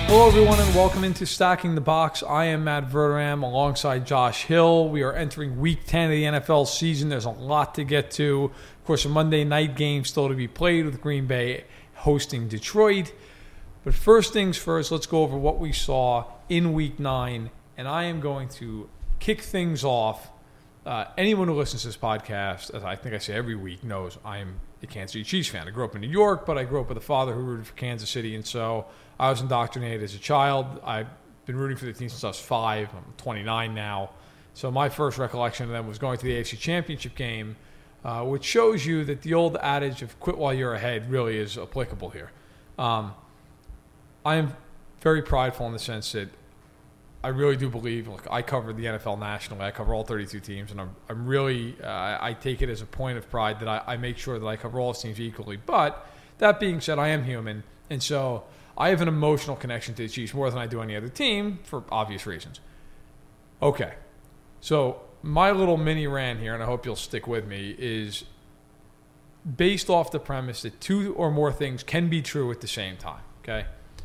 Hello, everyone, and welcome into Stacking the Box. I am Matt Verderam alongside Josh Hill. We are entering Week 10 of the NFL season. There's a lot to get to. Of course, a Monday night game still to be played with Green Bay hosting Detroit. But first things first, let's go over what we saw in Week 9. And I am going to kick things off. Anyone who listens to this podcast, as I think I say every week, knows I am a Kansas City Chiefs fan. I grew up in New York, but I grew up with a father who rooted for Kansas City, and so I was indoctrinated as a child. I've been rooting for the team since I was 5. I'm 29 now. So my first recollection of them was going to the AFC Championship game, which shows you that the old adage of quit while you're ahead really is applicable here. I am very prideful in the sense that I really do believe, look, I cover the NFL nationally. I cover all 32 teams, and I'm really, I take it as a point of pride that I make sure that I cover all teams equally. But that being said, I am human, and so I have an emotional connection to the Chiefs more than I do any other team for obvious reasons. Okay, so my little mini rant here, and I hope you'll stick with me, is based off the premise that two or more things can be true at the same time, okay?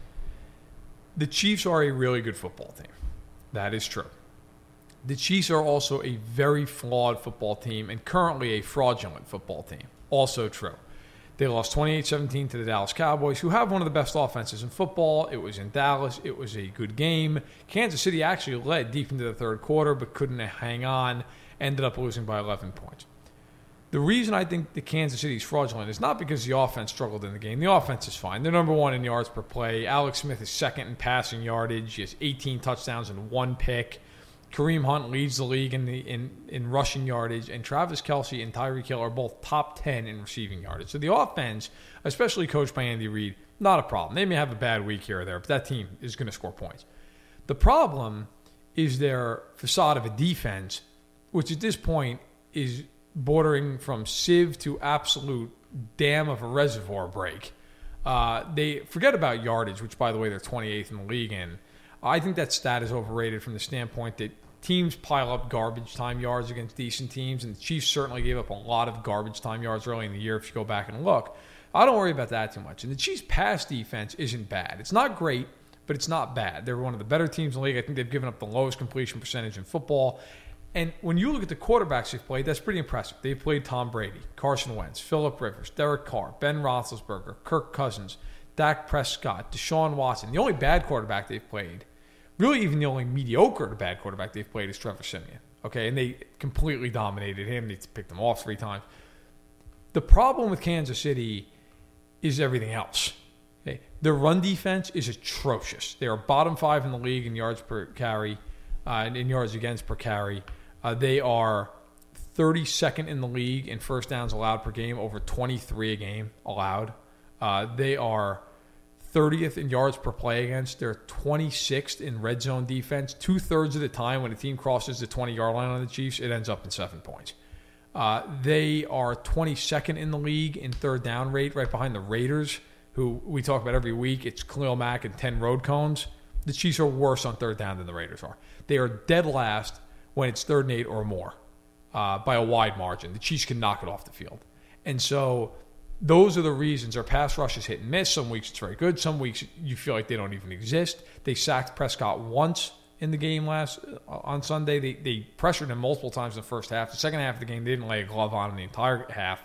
The Chiefs are a really good football team. That is true. The Chiefs are also a very flawed football team and currently a fraudulent football team. Also true. They lost 28-17 to the Dallas Cowboys, who have one of the best offenses in football. It was in Dallas. It was a good game. Kansas City actually led deep into the third quarter but couldn't hang on, ended up losing by 11 points. The reason I think the Kansas City is fraudulent is not because the offense struggled in the game. The offense is fine. They're number one in yards per play. Alex Smith is second in passing yardage. He has 18 touchdowns and 1 pick. Kareem Hunt leads the league in rushing yardage. And Travis Kelce and Tyreek Hill are both top 10 in receiving yardage. So the offense, especially coached by Andy Reid, not a problem. They may have a bad week here or there, but that team is going to score points. The problem is their facade of a defense, which at this point is bordering from sieve to absolute dam of a reservoir break. They forget about yardage, which, by the way, they're 28th in the league in. I think that stat is overrated from the standpoint that teams pile up garbage time yards against decent teams, and the Chiefs certainly gave up a lot of garbage time yards early in the year if you go back and look. I don't worry about that too much. And the Chiefs' pass defense isn't bad. It's not great, but it's not bad. They're one of the better teams in the league. I think they've given up the lowest completion percentage in football. And when you look at the quarterbacks they've played, that's pretty impressive. They've played Tom Brady, Carson Wentz, Phillip Rivers, Derek Carr, Ben Roethlisberger, Kirk Cousins, Dak Prescott, Deshaun Watson. The only bad quarterback they've played, really even the only mediocre to bad quarterback they've played is Trevor Siemian. Okay, and they completely dominated him. They picked him off 3 times. The problem with Kansas City is everything else. Okay? Their run defense is atrocious. They are bottom 5 in the league in yards per carry, and in yards against per carry. They are 32nd in the league in first downs allowed per game, over 23 a game allowed. They are 30th in yards per play against. They're 26th in red zone defense. 2/3 of the time when a team crosses the 20-yard line on the Chiefs, it ends up in 7 points. They are 22nd in the league in third down rate, right behind the Raiders, who we talk about every week. It's Khalil Mack and 10 road cones. The Chiefs are worse on third down than the Raiders are. They are dead last when it's 3rd and 8 or more by a wide margin. The Chiefs can knock it off the field. And so those are the reasons. Their pass rush is hit and miss. Some weeks it's very good. Some weeks you feel like they don't even exist. They sacked Prescott once in the game on Sunday. They pressured him multiple times in the first half. The second half of the game, they didn't lay a glove on him the entire half.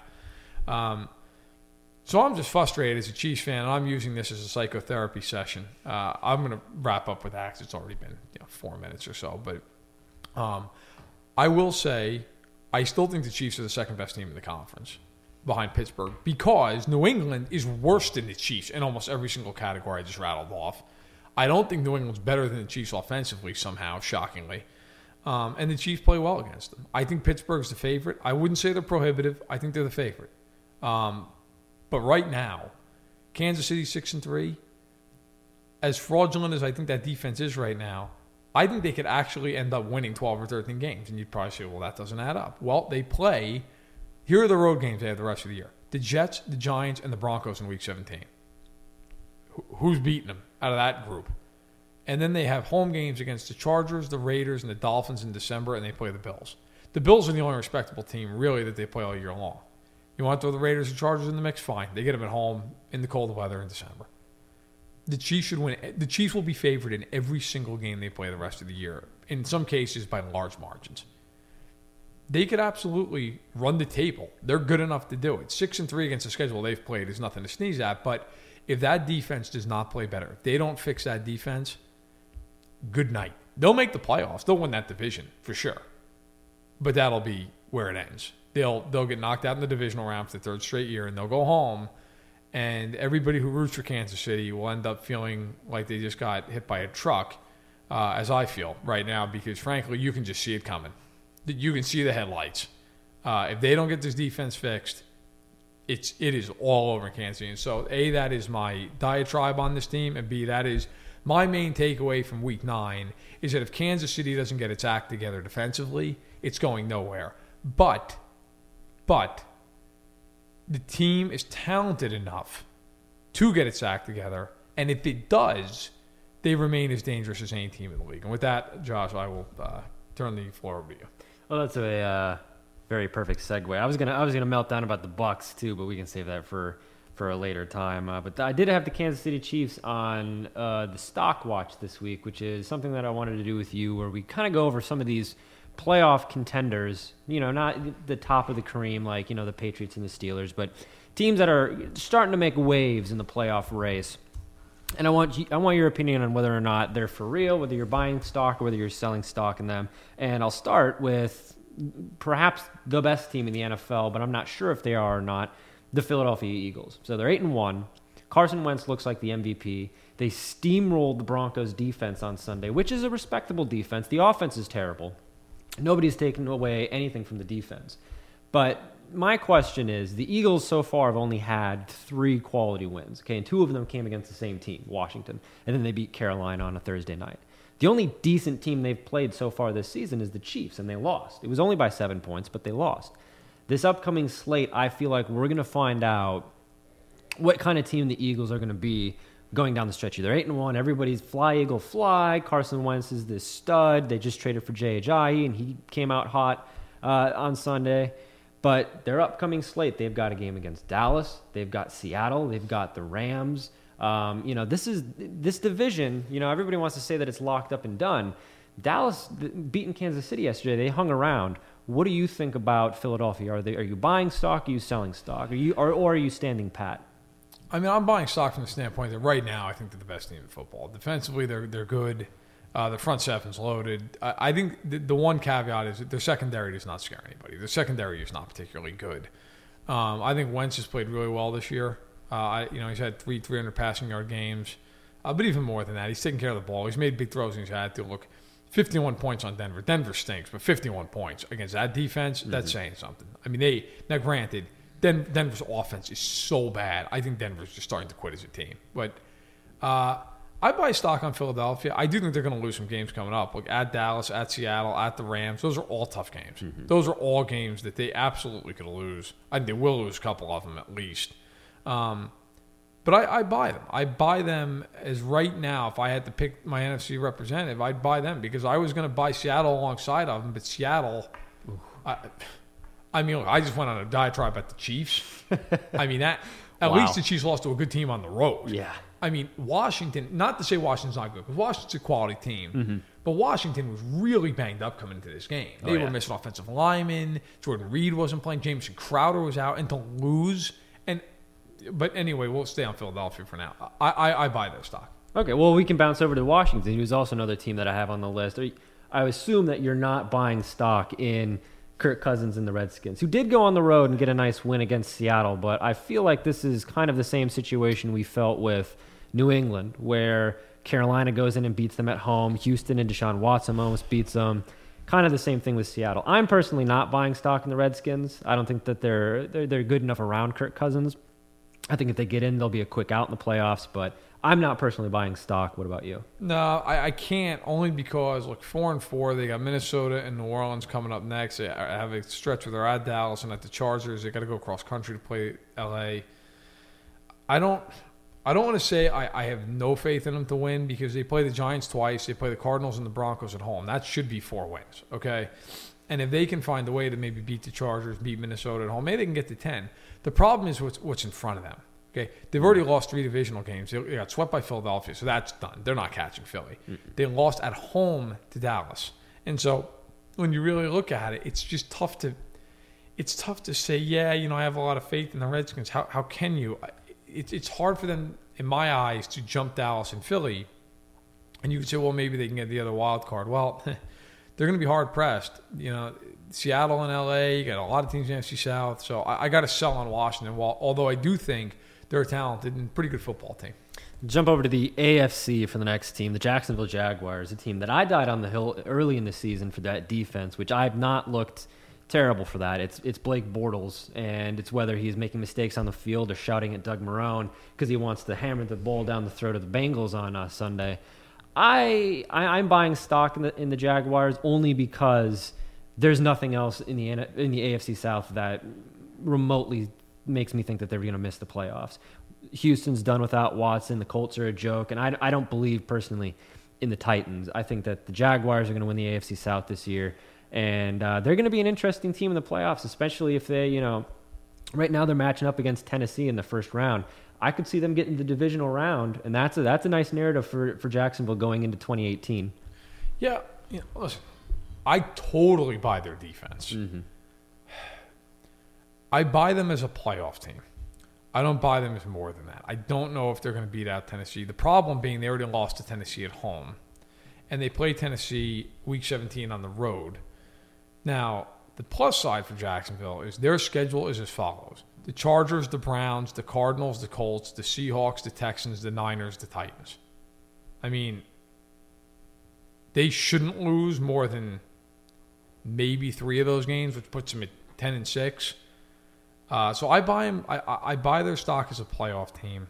So I'm just frustrated as a Chiefs fan, and I'm using this as a psychotherapy session. I'm going to wrap up with that because it's already been 4 minutes or so. But I will say I still think the Chiefs are the second best team in the conference behind Pittsburgh because New England is worse than the Chiefs in almost every single category I just rattled off. I don't think New England's better than the Chiefs offensively somehow, shockingly. And the Chiefs play well against them. I think Pittsburgh's the favorite. I wouldn't say they're prohibitive. I think they're the favorite. But right now, Kansas City 6-3, as fraudulent as I think that defense is right now, I think they could actually end up winning 12 or 13 games. And you'd probably say, well, that doesn't add up. Well, they play. Here are the road games they have the rest of the year. The Jets, the Giants, and the Broncos in Week 17. Who's beating them out of that group? And then they have home games against the Chargers, the Raiders, and the Dolphins in December, and they play the Bills. The Bills are the only respectable team, really, that they play all year long. You want to throw the Raiders and Chargers in the mix? Fine. They get them at home in the cold weather in December. The Chiefs should win. The Chiefs will be favored in every single game they play the rest of the year, in some cases by large margins. They could absolutely run the table. They're good enough to do it. 6-3 against the schedule they've played is nothing to sneeze at, but if that defense does not play better, if they don't fix that defense, good night. They'll make the playoffs. They'll win that division for sure. But that'll be where it ends. They'll get knocked out in the divisional round for the third straight year, and they'll go home, and everybody who roots for Kansas City will end up feeling like they just got hit by a truck, as I feel right now, because frankly, you can just see it coming. You can see the headlights. If they don't get this defense fixed, it is all over Kansas City. And so, A, that is my diatribe on this team, and B, that is my main takeaway from Week 9 is that if Kansas City doesn't get its act together defensively, it's going nowhere. But the team is talented enough to get its act together, and if it does, they remain as dangerous as any team in the league. And with that, Josh, I will turn the floor over to you. Well, that's a very perfect segue. I was gonna melt down about the Bucs too, but we can save that for a later time. But I did have the Kansas City Chiefs on the stock watch this week, which is something that I wanted to do with you, where we kind of go over some of these playoff contenders. Not the top of the cream like the Patriots and the Steelers, but teams that are starting to make waves in the playoff race. And I want your opinion on whether or not they're for real, whether you're buying stock or whether you're selling stock in them. And I'll start with perhaps the best team in the NFL, but I'm not sure if they are or not, the Philadelphia Eagles. So they're 8-1. Carson Wentz looks like the MVP. They steamrolled the Broncos defense on Sunday, which is a respectable defense. The offense is terrible. Nobody's taken away anything from the defense. But my question is, the Eagles so far have only had 3 quality wins, okay, and 2 of them came against the same team, Washington, and then they beat Carolina on a Thursday night. The only decent team they've played so far this season is the Chiefs, and they lost. It was only by 7 points, but they lost. This upcoming slate, I feel like we're going to find out what kind of team the Eagles are going to be going down the stretch. They're 8-1. Everybody's fly, Eagle, fly. Carson Wentz is this stud. They just traded for Jay Ajayi, and he came out hot on Sunday. But their upcoming slate, they've got a game against Dallas. They've got Seattle. They've got the Rams. This division, everybody wants to say that it's locked up and done. Dallas beating Kansas City yesterday. They hung around. What do you think about Philadelphia? Are you buying stock? Are you selling stock? Or are you standing pat? I mean, I'm buying stock from the standpoint that right now I think they're the best team in football. Defensively, they're good. The front seven's loaded. I think the one caveat is that their secondary does not scare anybody. Their secondary is not particularly good. I think Wentz has played really well this year. He's had 300 passing yard games. But even more than that, he's taking care of the ball. He's made big throws and he's had to look 51 points on Denver. Denver stinks, but 51 points against that defense, that's saying something. I mean, now granted, Denver's offense is so bad. I think Denver's just starting to quit as a team. But I buy stock on Philadelphia. I do think they're going to lose some games coming up. Like at Dallas, at Seattle, at the Rams. Those are all tough games. Mm-hmm. Those are all games that they absolutely could lose. I think they will lose a couple of them at least. But I buy them. I buy them as right now, if I had to pick my NFC representative, I'd buy them because I was going to buy Seattle alongside of them. But Seattle, I just went on a diatribe at the Chiefs. I mean, at least the Chiefs lost to a good team on the road. Yeah. I mean, Washington, not to say Washington's not good, because Washington's a quality team, but Washington was really banged up coming into this game. They were missing offensive linemen. Jordan Reed wasn't playing. Jameson Crowder was out. And to lose. But anyway, we'll stay on Philadelphia for now. I buy their stock. Okay, well, we can bounce over to Washington, who's also another team that I have on the list. I assume that you're not buying stock in Kirk Cousins and the Redskins, who did go on the road and get a nice win against Seattle, but I feel like this is kind of the same situation we felt with New England, where Carolina goes in and beats them at home. Houston and Deshaun Watson almost beats them. Kind of the same thing with Seattle. I'm personally not buying stock in the Redskins. I don't think that they're good enough around Kirk Cousins. I think if they get in, they'll be a quick out in the playoffs, but I'm not personally buying stock. What about you? No, I can't, only because, 4-4, they got Minnesota and New Orleans coming up next. They have a stretch where they're at Dallas and at the Chargers. They got to go cross country to play L.A. I don't want to say I have no faith in them to win because they play the Giants twice. They play the Cardinals and the Broncos at home. That should be 4 wins, okay? And if they can find a way to maybe beat the Chargers, beat Minnesota at home, maybe they can get to 10. The problem is what's in front of them. Okay, they've already lost 3 divisional games. They got swept by Philadelphia, so that's done. They're not catching Philly. They lost at home to Dallas, and so when you really look at it, it's just tough to. It's tough to say, yeah, I have a lot of faith in the Redskins. How can you? It's hard for them, in my eyes, to jump Dallas and Philly. And you could say, well, maybe they can get the other wild card. Well, they're going to be hard pressed. Seattle and LA, you got a lot of teams in the NFC South. So I got to sell on Washington. Although I do think they're a talented and pretty good football team. Jump over to the AFC for the next team, the Jacksonville Jaguars, a team that I died on the hill early in the season for that defense, which I've not looked terrible for that. It's Blake Bortles, and it's whether he's making mistakes on the field or shouting at Doug Marrone because he wants to hammer the ball down the throat of the Bengals on Sunday. I'm buying stock in the Jaguars only because there's nothing else in the AFC South that remotely makes me think that they're going to miss the playoffs. Houston's done without Watson. The Colts are a joke, and I don't believe personally in the Titans. I think that the Jaguars are going to win the AFC South this year, and they're going to be an interesting team in the playoffs, especially if they, right now they're matching up against Tennessee in the first round. I could see them getting the divisional round, and that's a nice narrative for Jacksonville going into 2018. Yeah, listen, I totally buy their defense. Mm-hmm. I buy them as a playoff team. I don't buy them as more than that. I don't know if they're going to beat out Tennessee. The problem being they already lost to Tennessee at home, and they play Tennessee Week 17 on the road. Now, the plus side for Jacksonville is their schedule is as follows. The Chargers, the Browns, the Cardinals, the Colts, the Seahawks, the Texans, the Niners, the Titans. I mean, they shouldn't lose more than maybe 3 of those games, which puts them at 10-6. So I buy them. I buy their stock as a playoff team.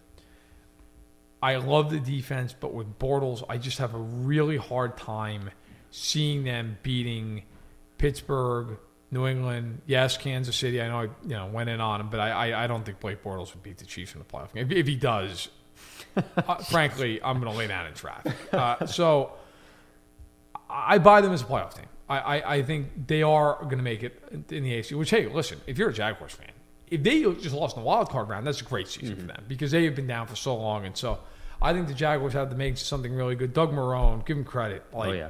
I love the defense, but with Bortles, I just have a really hard time seeing them beating Pittsburgh, New England, yes, Kansas City. I know I went in on him, but I don't think Blake Bortles would beat the Chiefs in the playoff game. If he does, frankly, I'm going to lay down in traffic. So I buy them as a playoff team. I think they are going to make it in the AFC. Which, hey, listen, if you're a Jaguars fan, if they just lost in the wild card round, that's a great season for them because they have been down for so long. And so I think the Jaguars have to make something really good. Doug Marrone, give him credit.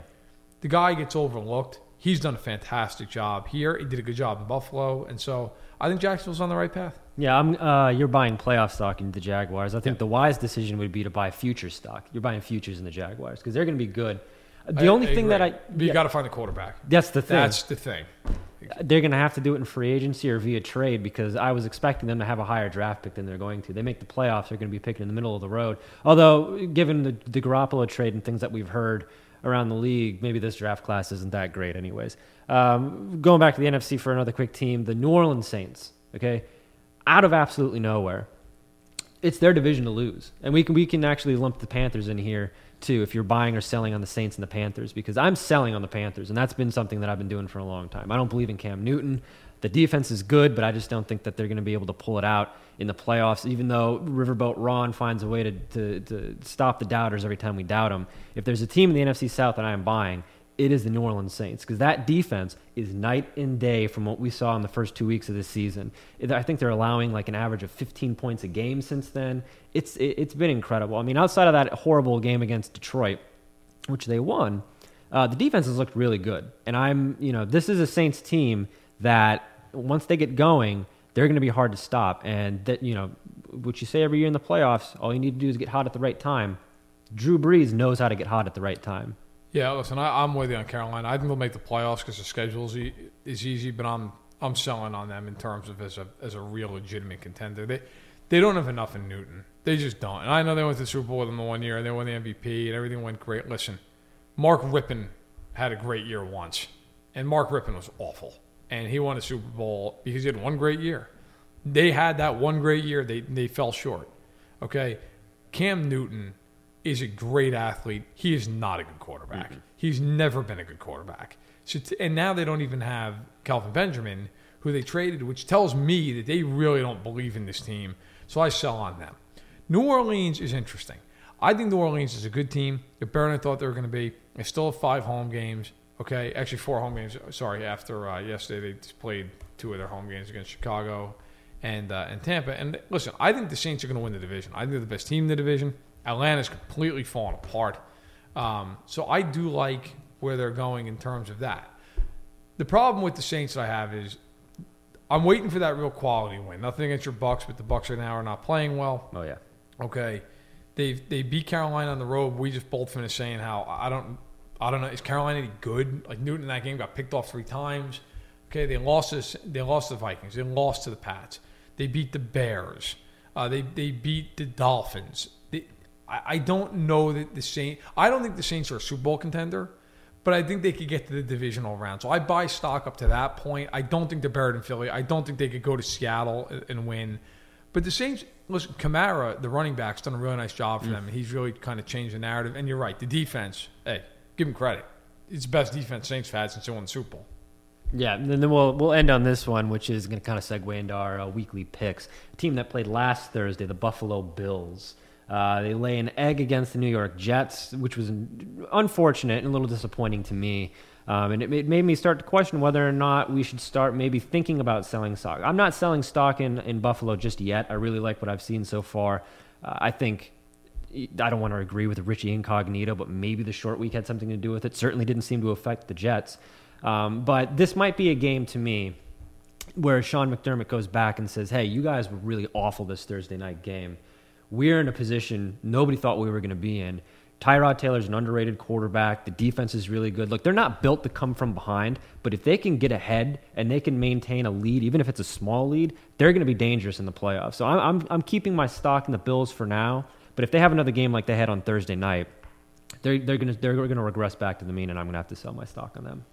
The guy gets overlooked. He's done a fantastic job here. He did a good job in Buffalo. And so I think Jacksonville's on the right path. Yeah, you're buying playoff stock into the Jaguars. I think the wise decision would be to buy future stock. You're buying futures in the Jaguars because they're going to be good. The only thing that you got to find a quarterback. That's the thing. That's the thing. They're going to have to do it in free agency or via trade because I was expecting them to have a higher draft pick than they're going to. They make the playoffs, they're going to be picking in the middle of the road. Although, given the Garoppolo trade and things that we've heard around the league, maybe this draft class isn't that great anyways. Going back to the NFC for another quick team, the New Orleans Saints, okay? Out of absolutely nowhere. It's their division to lose. And we can actually lump the Panthers in here too if you're buying or selling on the Saints and the Panthers because I'm selling on the Panthers, and that's been something that I've been doing for a long time. I don't believe in Cam Newton. The defense is good, but I just don't think that they're going to be able to pull it out in the playoffs, even though Riverboat Ron finds a way to stop the doubters every time we doubt them. If there's a team in the NFC South that I am buying, it is the New Orleans Saints because that defense is night and day from what we saw in the first 2 weeks of this season. I think they're allowing like an average of 15 points a game since then. It's been incredible. I mean, outside of that horrible game against Detroit, which they won, the defense has looked really good. And this is a Saints team that once they get going, they're going to be hard to stop. And that, what you say every year in the playoffs, all you need to do is get hot at the right time. Drew Brees knows how to get hot at the right time. Yeah, listen, I'm with you on Carolina. I think they'll make the playoffs because the schedule is easy, but I'm selling on them in terms of as a real legitimate contender. They don't have enough in Newton. They just don't. And I know they went to the Super Bowl with him the 1 year, and they won the MVP, and everything went great. Listen, Mark Rippon had a great year once, and Mark Rippon was awful, and he won a Super Bowl because he had one great year. They had that one great year. They fell short. Okay, Cam Newton is a great athlete. He is not a good quarterback. Mm-hmm. He's never been a good quarterback. So and now they don't even have Kelvin Benjamin, who they traded, which tells me that they really don't believe in this team. So I sell on them. New Orleans is interesting. I think New Orleans is a good team. They're better than I thought they were going to be. They still have 5 home games. Okay, actually 4 home games. Sorry, after yesterday they just played 2 of their home games against Chicago and Tampa. And listen, I think the Saints are going to win the division. I think they're the best team in the division. Atlanta's completely fallen apart. So I do like where they're going in terms of that. The problem with the Saints that I have is I'm waiting for that real quality win. Nothing against your Bucks, but the Bucks right now are not playing well. Oh, yeah. Okay. They beat Carolina on the road. We just both finished saying how I don't know. Is Carolina any good? Like Newton in that game got picked off 3 times. Okay, they lost to the Vikings. They lost to the Pats. They beat the Bears. They beat the Dolphins. I don't know that the Saints. I don't think the Saints are a Super Bowl contender, but I think they could get to the divisional round. So I buy stock up to that point. I don't think they're better than Philly. I don't think they could go to Seattle and win. But the Saints, listen, Kamara, the running back's done a really nice job for them, and he's really kind of changed the narrative. And you're right, the defense. Hey, give him credit. It's the best defense Saints have had since they won the Super Bowl. Yeah, and then we'll end on this one, which is going to kind of segue into our weekly picks. A team that played last Thursday, the Buffalo Bills. They lay an egg against the New York Jets, which was unfortunate and a little disappointing to me. And it made me start to question whether or not we should start maybe thinking about selling stock. I'm not selling stock in Buffalo just yet. I really like what I've seen so far. I think I don't want to agree with Richie Incognito, but maybe the short week had something to do with it. Certainly didn't seem to affect the Jets. But this might be a game to me where Sean McDermott goes back and says, hey, you guys were really awful this Thursday night game. We're in a position nobody thought we were going to be in. Tyrod Taylor's an underrated quarterback. The defense is really good. Look, they're not built to come from behind, but if they can get ahead and they can maintain a lead, even if it's a small lead, they're going to be dangerous in the playoffs. So I'm keeping my stock in the Bills for now. But if they have another game like they had on Thursday night, they're going to regress back to the mean, and I'm going to have to sell my stock on them.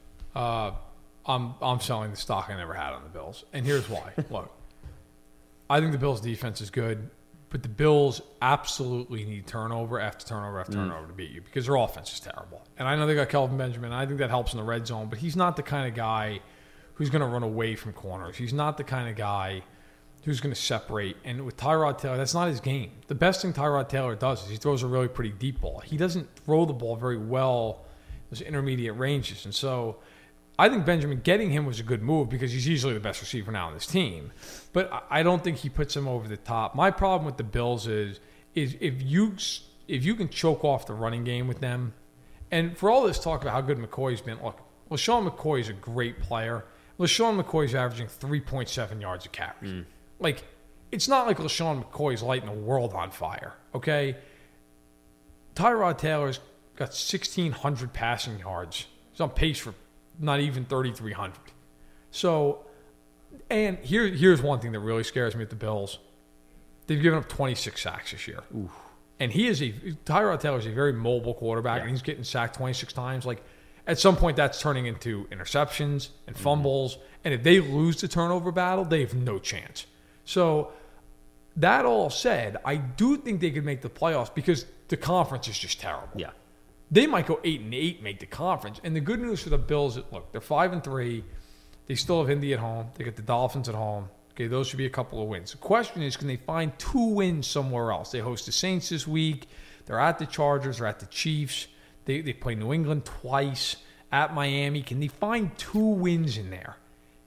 I'm selling the stock I never had on the Bills, and here's why. Look, I think the Bills' defense is good. But the Bills absolutely need turnover after turnover after turnover to beat you because their offense is terrible. And I know they got Kelvin Benjamin. I think that helps in the red zone, but he's not the kind of guy who's going to run away from corners. He's not the kind of guy who's going to separate. And with Tyrod Taylor, that's not his game. The best thing Tyrod Taylor does is he throws a really pretty deep ball. He doesn't throw the ball very well those intermediate ranges. And so I think Benjamin getting him was a good move because he's easily the best receiver now on this team. But I don't think he puts him over the top. My problem with the Bills is if you can choke off the running game with them, and for all this talk about how good McCoy's been, look, LaShawn McCoy is a great player. LaShawn McCoy's averaging 3.7 yards a carry. Like, it's not like LaShawn McCoy's lighting the world on fire, okay? Tyrod Taylor's got 1,600 passing yards. He's on pace for not even 3,300. So, and here's one thing that really scares me at the Bills. They've given up 26 sacks this year. Oof. And Tyrod Taylor is a very mobile quarterback, and he's getting sacked 26 times. Like, at some point, that's turning into interceptions and fumbles. And if they lose the turnover battle, they have no chance. So, that all said, I do think they could make the playoffs because the conference is just terrible. Yeah. They might go 8-8, make the conference. And the good news for the Bills is, look, they're 5-3. They still have Indy at home. They get the Dolphins at home. Okay, those should be a couple of wins. The question is, can they find 2 wins somewhere else? They host the Saints this week. They're at the Chargers. They're at the Chiefs. They play New England twice, at Miami. Can they find 2 wins in there?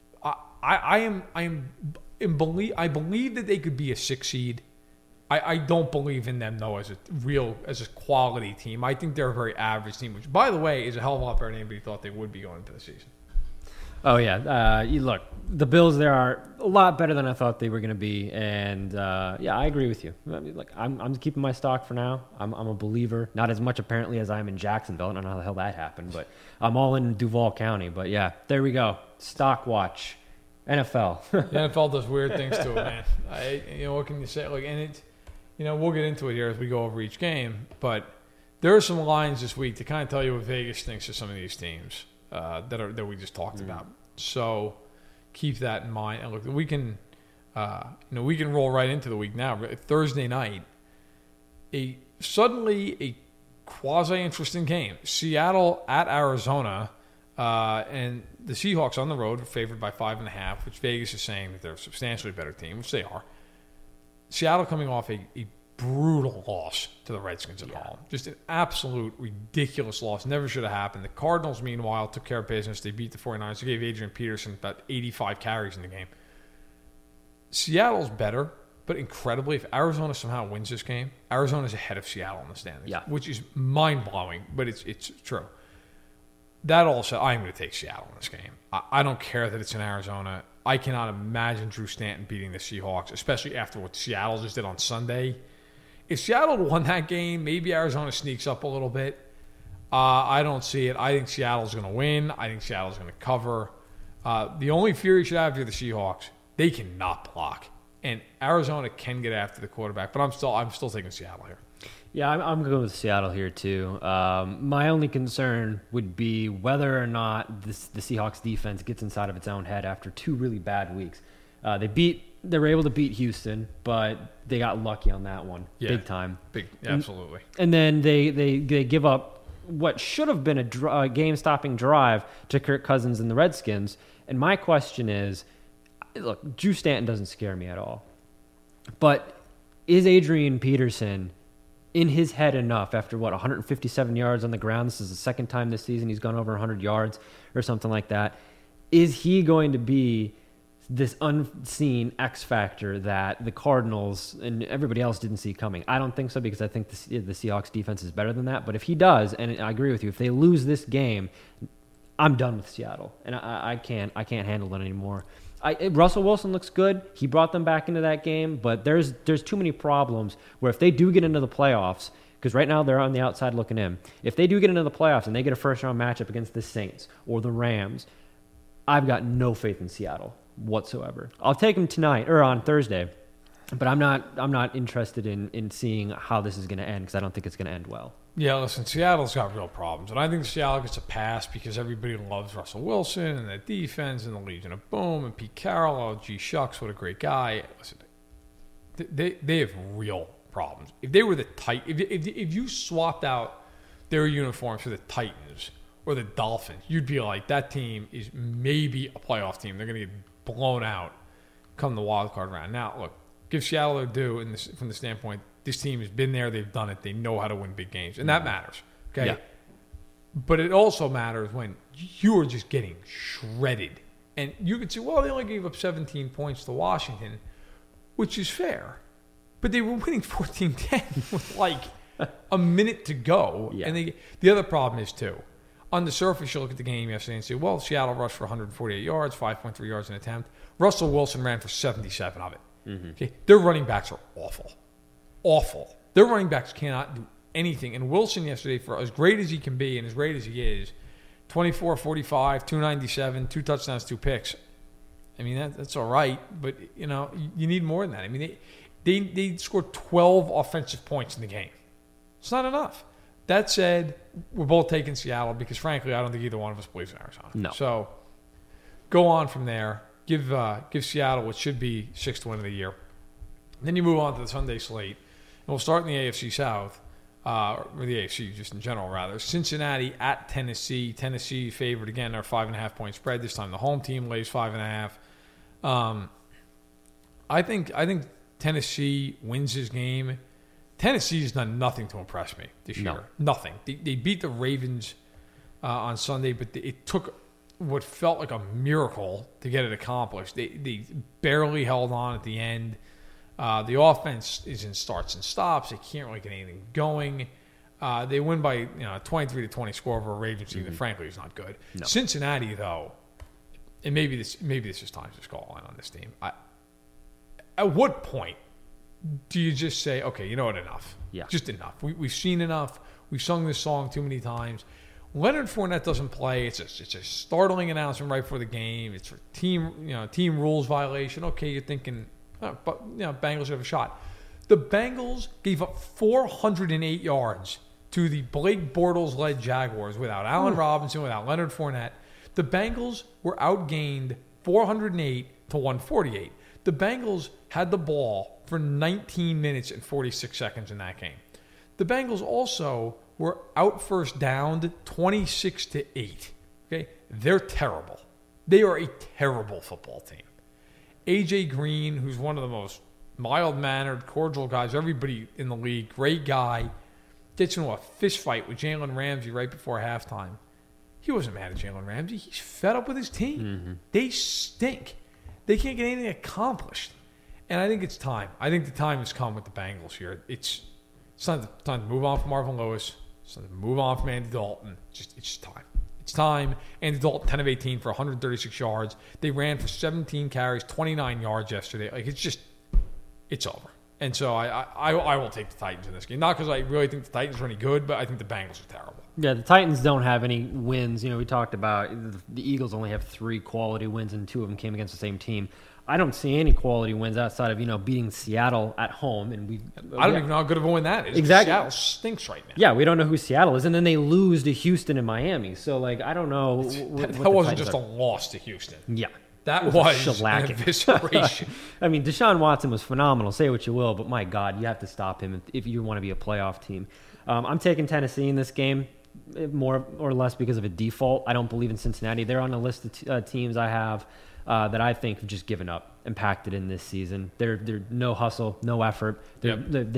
I believe that they could be a 6 seed. I don't believe in them, though, as a quality team. I think they're a very average team, which, by the way, is a hell of a lot better than anybody thought they would be going into the season. Oh, yeah. Look, the Bills there are a lot better than I thought they were going to be. And, yeah, I agree with you. I mean, look, I'm keeping my stock for now. I'm a believer. Not as much, apparently, as I am in Jacksonville. I don't know how the hell that happened. But I'm all in Duval County. But, yeah, there we go. Stock watch. NFL. The NFL does weird things to it, man. What can you say? Like, and it's... we'll get into it here as we go over each game, but there are some lines this week to kind of tell you what Vegas thinks of some of these teams that we just talked about. So keep that in mind. And look, we can roll right into the week now. Thursday night, suddenly a quasi-interesting game. Seattle at Arizona, and the Seahawks on the road are favored by 5.5, which Vegas is saying that they're a substantially better team, which they are. Seattle coming off a brutal loss to the Redskins at home. Just an absolute ridiculous loss. Never should have happened. The Cardinals, meanwhile, took care of business. They beat the 49ers. They gave Adrian Peterson about 85 carries in the game. Seattle's better, but incredibly, if Arizona somehow wins this game, Arizona's ahead of Seattle in the standings, which is mind-blowing, but it's true. That also, I'm going to take Seattle in this game. I don't care that it's in Arizona. I cannot imagine Drew Stanton beating the Seahawks, especially after what Seattle just did on Sunday. If Seattle won that game, maybe Arizona sneaks up a little bit. I don't see it. I think Seattle's going to win. I think Seattle's going to cover. The only fear you should have here, the Seahawks, they cannot block. And Arizona can get after the quarterback, but I'm still taking Seattle here. Yeah, I'm going with Seattle here too. My only concern would be whether or not the Seahawks defense gets inside of its own head after 2 really bad weeks. They were able to beat Houston, but they got lucky on that one, big time. Absolutely. And then they give up what should have been a game-stopping drive to Kirk Cousins and the Redskins. And my question is, look, Drew Stanton doesn't scare me at all, but is Adrian Peterson in his head enough after 157 yards on the ground? This is the second time this season he's gone over 100 yards or something like that. Is he going to be this unseen X factor that the Cardinals and everybody else didn't see coming? I don't think so, because I think the Seahawks defense is better than that. But if he does, and I agree with you, if they lose this game, I'm done with Seattle, and I can't handle it anymore. Russell Wilson looks good. He brought them back into that game, but there's too many problems where if they do get into the playoffs, because right now they're on the outside looking in, if they do get into the playoffs and they get a first-round matchup against the Saints or the Rams, I've got no faith in Seattle whatsoever. I'll take them tonight or on Thursday, but I'm not interested in seeing how this is going to end, because I don't think it's going to end well. Yeah, listen, Seattle's got real problems, and I think Seattle gets a pass because everybody loves Russell Wilson and that defense and the Legion of Boom and Pete Carroll. Oh, gee shucks, what a great guy! Listen, they have real problems. If they were the if you swapped out their uniforms for the Titans or the Dolphins, you'd be like, that team is maybe a playoff team. They're going to get blown out come the wild card round. Now, look, give Seattle their due from the standpoint, this team has been there, they've done it, they know how to win big games, and that matters. Okay, yeah. But it also matters when you are just getting shredded, and you could say, well, they only gave up 17 points to Washington, which is fair, but they were winning 14-10 with like a minute to go, and the other problem is too. On the surface, you look at the game yesterday and say, well, Seattle rushed for 148 yards, 5.3 yards an attempt. Russell Wilson ran for 77 of it. Mm-hmm. Okay? Their running backs are awful. Awful. Their running backs cannot do anything. And Wilson yesterday, for as great as he can be and as great as he is, 24, 45, 297, 2 touchdowns, 2 picks. I mean, that's all right, but, you need more than that. I mean, they scored 12 offensive points in the game. It's not enough. That said, we're both taking Seattle because, frankly, I don't think either one of us believes in Arizona. No. So go on from there. Give Seattle what should be 6th win of the year. Then you move on to the Sunday slate. And we'll start in the AFC South, or the AFC just in general, rather. Cincinnati at Tennessee. Tennessee favored again, our 5.5 point spread. This time the home team lays 5.5. I think Tennessee wins this game. Tennessee has done nothing to impress me this year. Nothing. They beat the Ravens on Sunday, but it took what felt like a miracle to get it accomplished. They barely held on at the end. The offense is in starts and stops. They can't really get anything going. They win by 23-20 score over a Ravens team that frankly is not good. No. Cincinnati, though, and maybe this is time to call line on this team. At what point do you just say, okay, you know what, enough? Yeah. Just enough. We've seen enough. We've sung this song too many times. Leonard Fournette doesn't play. It's a startling announcement right before the game. It's for team rules violation. Okay, you're thinking, but Bengals have a shot. The Bengals gave up 408 yards to the Blake Bortles-led Jaguars without Allen Robinson, without Leonard Fournette. The Bengals were outgained 408 to 148. The Bengals had the ball for 19 minutes and 46 seconds in that game. The Bengals also were out first downed 26-8. Okay, they're terrible. They are a terrible football team. A.J. Green, who's one of the most mild-mannered, cordial guys, everybody in the league, great guy, gets into a fist fight with Jalen Ramsey right before halftime. He wasn't mad at Jalen Ramsey. He's fed up with his team. Mm-hmm. They stink. They can't get anything accomplished. And I think it's time. I think the time has come with the Bengals here. It's time to move on from Marvin Lewis. It's time to move on from Andy Dalton. It's just time. It's time. Andy Dalton, 10 of 18 for 136 yards. They ran for 17 carries, 29 yards yesterday. Like, it's over. And so I will take the Titans in this game. Not because I really think the Titans are any good, but I think the Bengals are terrible. Yeah, the Titans don't have any wins. We talked about the Eagles only have 3 quality wins, and 2 of them came against the same team. I don't see any quality wins outside of beating Seattle at home, and I don't even know how good of a win that is. Exactly, Seattle stinks right now. Yeah, we don't know who Seattle is, and then they lose to Houston and Miami. So I don't know. That wasn't just a loss to Houston. Yeah, that was an evisceration. I mean, Deshaun Watson was phenomenal. Say what you will, but my God, you have to stop him if you want to be a playoff team. I'm taking Tennessee in this game, more or less because of a default. I don't believe in Cincinnati. They're on a list of teams I have that I think have just given up, impacted in this season. They're no hustle, no effort. They're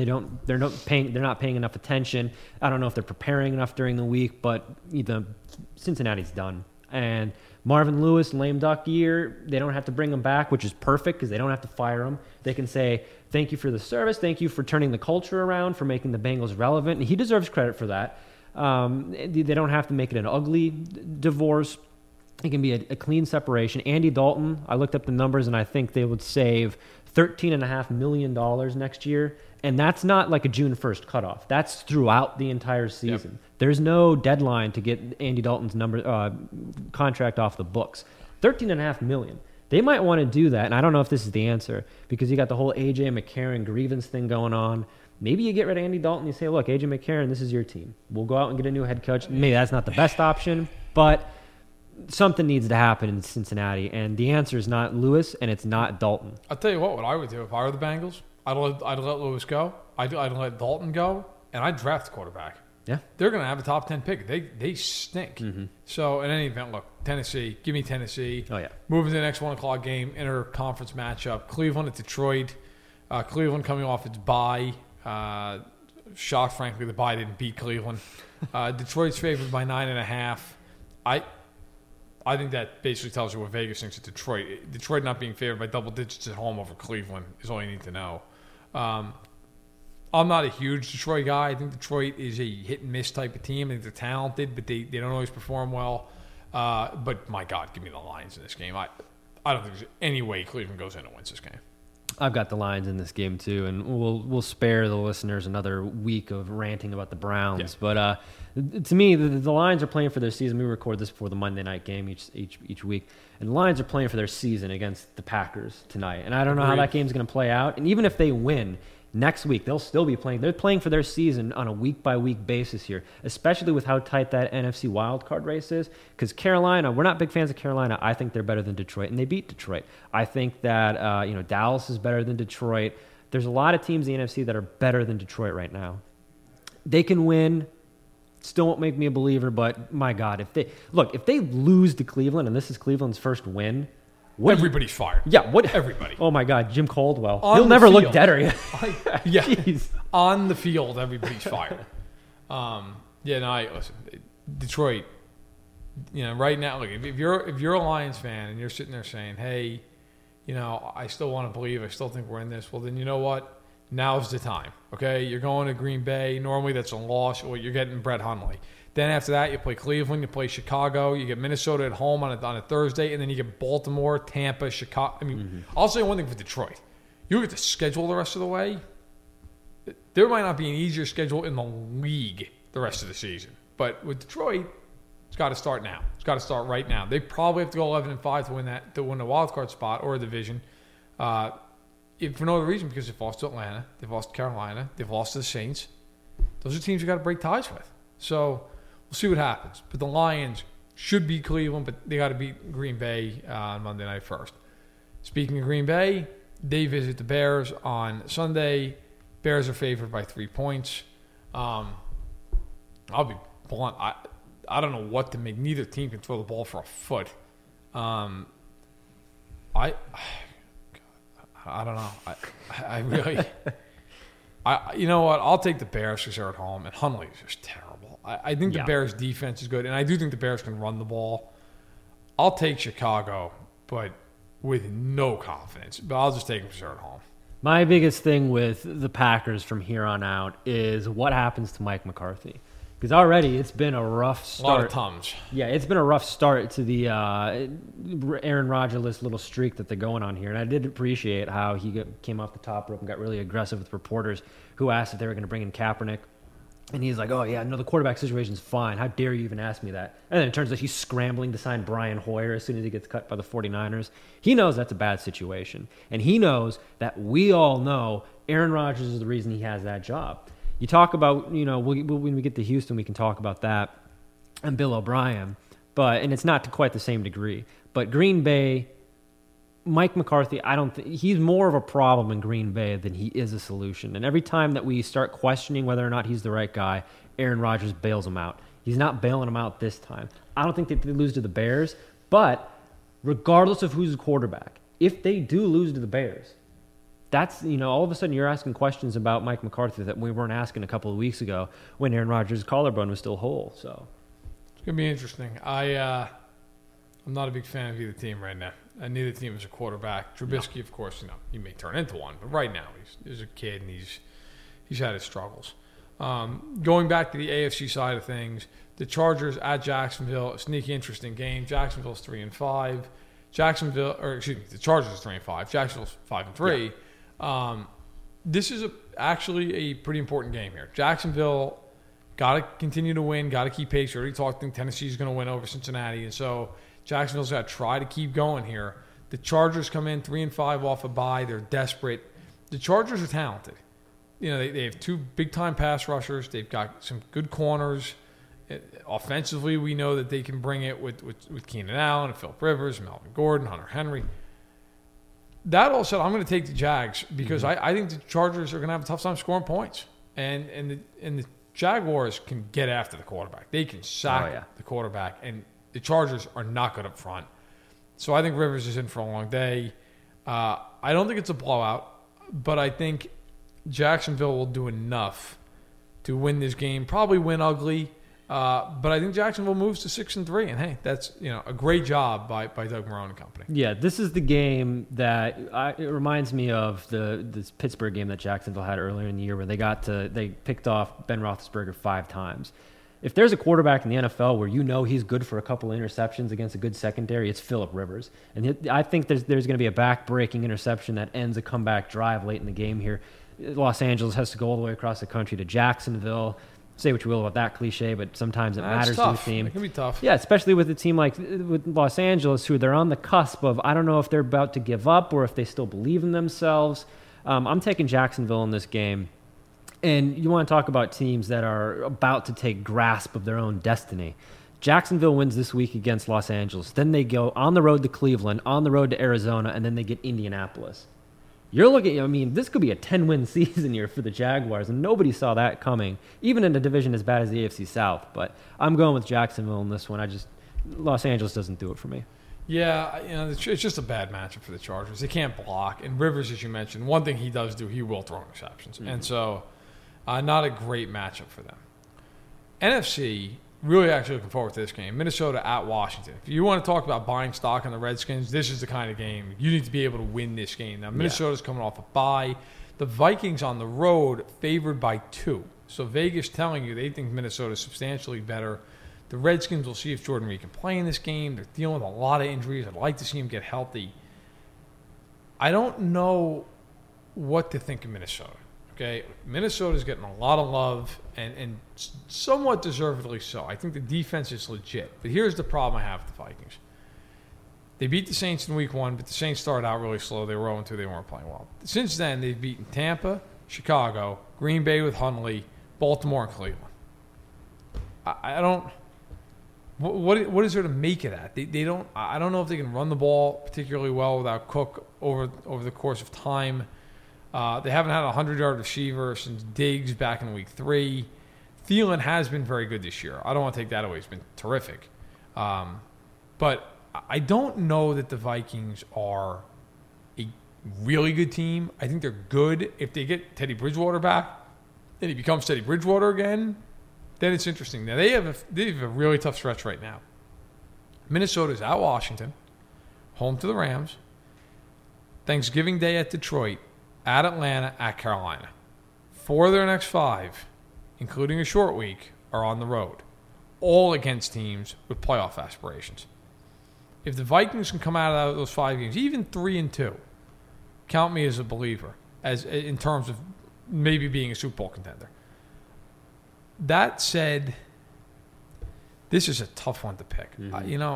not paying enough attention. I don't know if they're preparing enough during the week, but Cincinnati's done. And Marvin Lewis, lame duck year, they don't have to bring him back, which is perfect because they don't have to fire him. They can say, thank you for the service, thank you for turning the culture around, for making the Bengals relevant, and he deserves credit for that. They don't have to make it an ugly divorce. It can be a clean separation. Andy Dalton, I looked up the numbers, and I think they would save $13.5 million next year. And that's not like a June 1st cutoff. That's throughout the entire season. Yep. There's no deadline to get Andy Dalton's contract off the books. $13.5 million. They might want to do that, and I don't know if this is the answer, because you got the whole A.J. McCarron grievance thing going on. Maybe you get rid of Andy Dalton and you say, look, A.J. McCarron, this is your team. We'll go out and get a new head coach. Maybe that's not the best option, but something needs to happen in Cincinnati, and the answer is not Lewis, and it's not Dalton. I'll tell you what I would do if I were the Bengals. I'd let Lewis go. I'd let Dalton go, and I'd draft the quarterback. Yeah. They're going to have a top 10 pick. They stink. Mm-hmm. So, in any event, look, Tennessee. Give me Tennessee. Oh, yeah. Moving to the next 1 o'clock game, inter-conference matchup. Cleveland at Detroit. Cleveland coming off its bye. Shocked, frankly, the bye didn't beat Cleveland. Detroit's favored by 9.5. I think that basically tells you what Vegas thinks of Detroit. Detroit not being favored by double digits at home over Cleveland is all you need to know. I'm not a huge Detroit guy. I think Detroit is a hit-and-miss type of team. I think they're talented, but they don't always perform well. But, my God, give me the Lions in this game. I don't think there's any way Cleveland goes in and wins this game. I've got the Lions in this game, too, and we'll spare the listeners another week of ranting about the Browns. Yeah. But to me, the Lions are playing for their season. We record this before the Monday night game each week, and the Lions are playing for their season against the Packers tonight. And I don't know how that game's going to play out. And even if they win next week, they'll still be playing. They're playing for their season on a week-by-week basis here, especially with how tight that NFC wildcard race is. Because Carolina, we're not big fans of Carolina. I think they're better than Detroit, and they beat Detroit. I think that Dallas is better than Detroit. There's a lot of teams in the NFC that are better than Detroit right now. They can win. Still won't make me a believer, but my God, if they lose to Cleveland, and this is Cleveland's first win, everybody's fired. Yeah, everybody. Oh my God, Jim Caldwell. He'll never look deader. Yeah, jeez. On the field, everybody's fired. Listen, Detroit. Right now, look, if you're a Lions fan and you're sitting there saying, "Hey, I still want to believe. I still think we're in this." Well, then you know what? Now's the time. Okay, you're going to Green Bay. Normally, that's a loss. Or you're getting Brett Hundley. Then after that, you play Cleveland, you play Chicago, you get Minnesota at home on a Thursday, and then you get Baltimore, Tampa, Chicago. I mean, I'll say one thing for Detroit. You look at the schedule the rest of the way, there might not be an easier schedule in the league the rest of the season. But with Detroit, it's got to start now. It's got to start right now. They probably have to go 11-5 to win the wild card spot or a division. If for no other reason, because they've lost to Atlanta, they've lost to Carolina, they've lost to the Saints. Those are teams you got to break ties with. So we'll see what happens. But the Lions should beat Cleveland, but they got to beat Green Bay on Monday night first. Speaking of Green Bay, they visit the Bears on Sunday. Bears are favored by 3 points. I'll be blunt. I don't know what to make. Neither team can throw the ball for a foot. I don't know. I really... you know what? I'll take the Bears because they're at home, and Hundley is just terrible. I think the Bears' defense is good, and I do think the Bears can run the ball. I'll take Chicago, but with no confidence. But I'll just take them because they're at home. My biggest thing with the Packers from here on out is what happens to Mike McCarthy. Because already it's been a rough start. A lot of Tums. Yeah, it's been a rough start to the Aaron Rodgers-less little streak that they're going on here. And I did appreciate how he came off the top rope and got really aggressive with reporters who asked if they were going to bring in Kaepernick. And he's like, oh, yeah, no, the quarterback situation's fine. How dare you even ask me that? And then it turns out he's scrambling to sign Brian Hoyer as soon as he gets cut by the 49ers. He knows that's a bad situation. And he knows that we all know Aaron Rodgers is the reason he has that job. You talk about, when we get to Houston, we can talk about that and Bill O'Brien, and it's not to quite the same degree. But Green Bay, Mike McCarthy, he's more of a problem in Green Bay than he is a solution. And every time that we start questioning whether or not he's the right guy, Aaron Rodgers bails him out. He's not bailing him out this time. I don't think they lose to the Bears, but regardless of who's the quarterback, if they do lose to the Bears, that's, all of a sudden you're asking questions about Mike McCarthy that we weren't asking a couple of weeks ago when Aaron Rodgers' collarbone was still whole. So it's going to be interesting. I'm not a big fan of either team right now. Neither team is a quarterback. Trubisky, of course, he may turn into one, but right now he's a kid and he's had his struggles. Going back to the AFC side of things, the Chargers at Jacksonville, a sneaky interesting game. Jacksonville's 3-5. The Chargers are 3-5. Jacksonville's 5-3. Yeah. This is actually a pretty important game here. Jacksonville got to continue to win, got to keep pace. We already talked, Tennessee's going to win over Cincinnati, and so Jacksonville's got to try to keep going here. The Chargers come in 3-5 off a bye. They're desperate. The Chargers are talented. They have two big-time pass rushers. They've got some good corners. Offensively, we know that they can bring it with Keenan Allen, Phillip Rivers, Melvin Gordon, Hunter Henry. That all said, I'm going to take the Jags because I think the Chargers are going to have a tough time scoring points. And the Jaguars can get after the quarterback. They can sack the quarterback. And the Chargers are not good up front. So I think Rivers is in for a long day. I don't think it's a blowout, but I think Jacksonville will do enough to win this game. Probably win ugly. But I think Jacksonville moves to 6-3, and hey, that's a great job by Doug Marrone and company. Yeah, this is the game that it reminds me of this Pittsburgh game that Jacksonville had earlier in the year, where they picked off Ben Roethlisberger 5 times. If there's a quarterback in the NFL where he's good for a couple of interceptions against a good secondary, it's Phillip Rivers, and I think there's going to be a back-breaking interception that ends a comeback drive late in the game here. Los Angeles has to go all the way across the country to Jacksonville. Say what you will about that cliche, but sometimes it matters to the team. It can be tough. Yeah, especially with a team like with Los Angeles, who they're on the cusp of. I don't know if they're about to give up or if they still believe in themselves. I'm taking Jacksonville in this game. And you want to talk about teams that are about to take grasp of their own destiny. Jacksonville wins this week against Los Angeles. Then they go on the road to Cleveland, on the road to Arizona, and then they get Indianapolis. You're looking, this could be a 10-win season here for the Jaguars, and nobody saw that coming, even in a division as bad as the AFC South. But I'm going with Jacksonville in this one. Los Angeles doesn't do it for me. Yeah, it's just a bad matchup for the Chargers. They can't block. And Rivers, as you mentioned, one thing he does do, he will throw interceptions. Mm-hmm. And so, not a great matchup for them. NFC, really actually looking forward to this game. Minnesota at Washington. If you want to talk about buying stock in the Redskins, this is the kind of game you need to be able to win this game. Now, Minnesota's coming off a bye. The Vikings on the road favored by 2. So Vegas telling you they think Minnesota's substantially better. The Redskins will see if Jordan Reed can play in this game. They're dealing with a lot of injuries. I'd like to see him get healthy. I don't know what to think of Minnesota. Okay, Minnesota's getting a lot of love, and somewhat deservedly so. I think the defense is legit. But here's the problem I have with the Vikings. They beat the Saints in week 1, but the Saints started out really slow. They were 0-2. They weren't playing well. Since then, they've beaten Tampa, Chicago, Green Bay with Hundley, Baltimore, and Cleveland. I don't... What is there to make of that? They don't... I don't know if they can run the ball particularly well without Cook over the course of time. They haven't had a 100-yard receiver since Diggs back in week 3. Thielen has been very good this year. I don't want to take that away. He's been terrific. But I don't know that the Vikings are a really good team. I think they're good. If they get Teddy Bridgewater back and he becomes Teddy Bridgewater again, then it's interesting. Now, they have a really tough stretch right now. Minnesota's at Washington, home to the Rams, Thanksgiving Day at Detroit, at Atlanta, at Carolina. 4 of their next 5, including a short week, are on the road, all against teams with playoff aspirations. If the Vikings can come out of those 5 games, even 3-2, count me as a believer, as in terms of maybe being a Super Bowl contender. That said, this is a tough one to pick. Mm-hmm.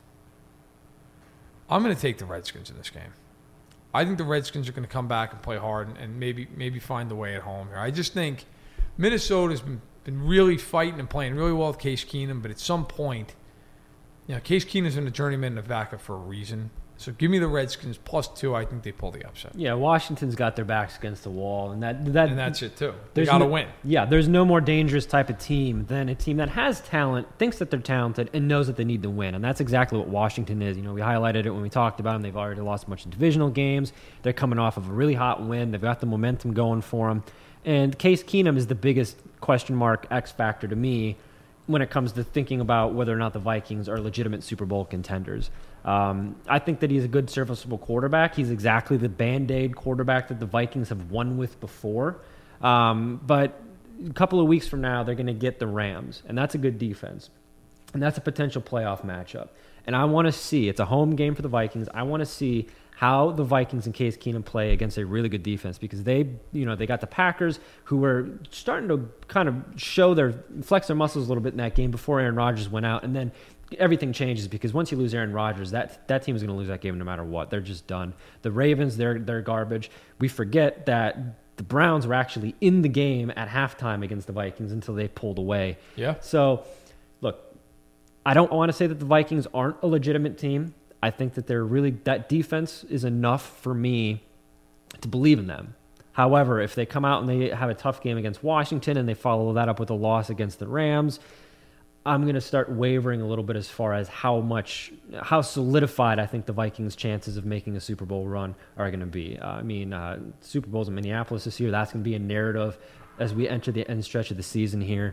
I'm going to take the Redskins in this game. I think the Redskins are going to come back and play hard and maybe find the way at home here. I just think Minnesota's been really fighting and playing really well with Case Keenum, but at some point, Case Keenum's been a journeyman and a backup for a reason. So give me the Redskins +2. I think they pull the upset. Yeah, Washington's got their backs against the wall, and that's it too. They got to win. Yeah, there's no more dangerous type of team than a team that has talent, thinks that they're talented, and knows that they need to win. And that's exactly what Washington is. We highlighted it when we talked about them. They've already lost a bunch of divisional games. They're coming off of a really hot win. They've got the momentum going for them. And Case Keenum is the biggest question mark X factor to me when it comes to thinking about whether or not the Vikings are legitimate Super Bowl contenders. I think that he's a good serviceable quarterback. He's exactly the Band-Aid quarterback that the Vikings have won with before. But a couple of weeks from now, they're going to get the Rams, and that's a good defense. And that's a potential playoff matchup. And I want to see, it's a home game for the Vikings, I want to see how the Vikings and Case Keenum play against a really good defense, because they got the Packers, who were starting to kind of flex their muscles a little bit in that game before Aaron Rodgers went out, and then everything changes because once you lose Aaron Rodgers, that team is going to lose that game no matter what. They're just done. The Ravens, they're garbage. We forget that the Browns were actually in the game at halftime against the Vikings until they pulled away. Yeah. So, look, I don't want to say that the Vikings aren't a legitimate team. I think that that defense is enough for me to believe in them. However, if they come out and they have a tough game against Washington and they follow that up with a loss against the Rams, I'm going to start wavering a little bit as far as how solidified I think the Vikings' chances of making a Super Bowl run are going to be. Super Bowl's in Minneapolis this year. That's going to be a narrative as we enter the end stretch of the season here.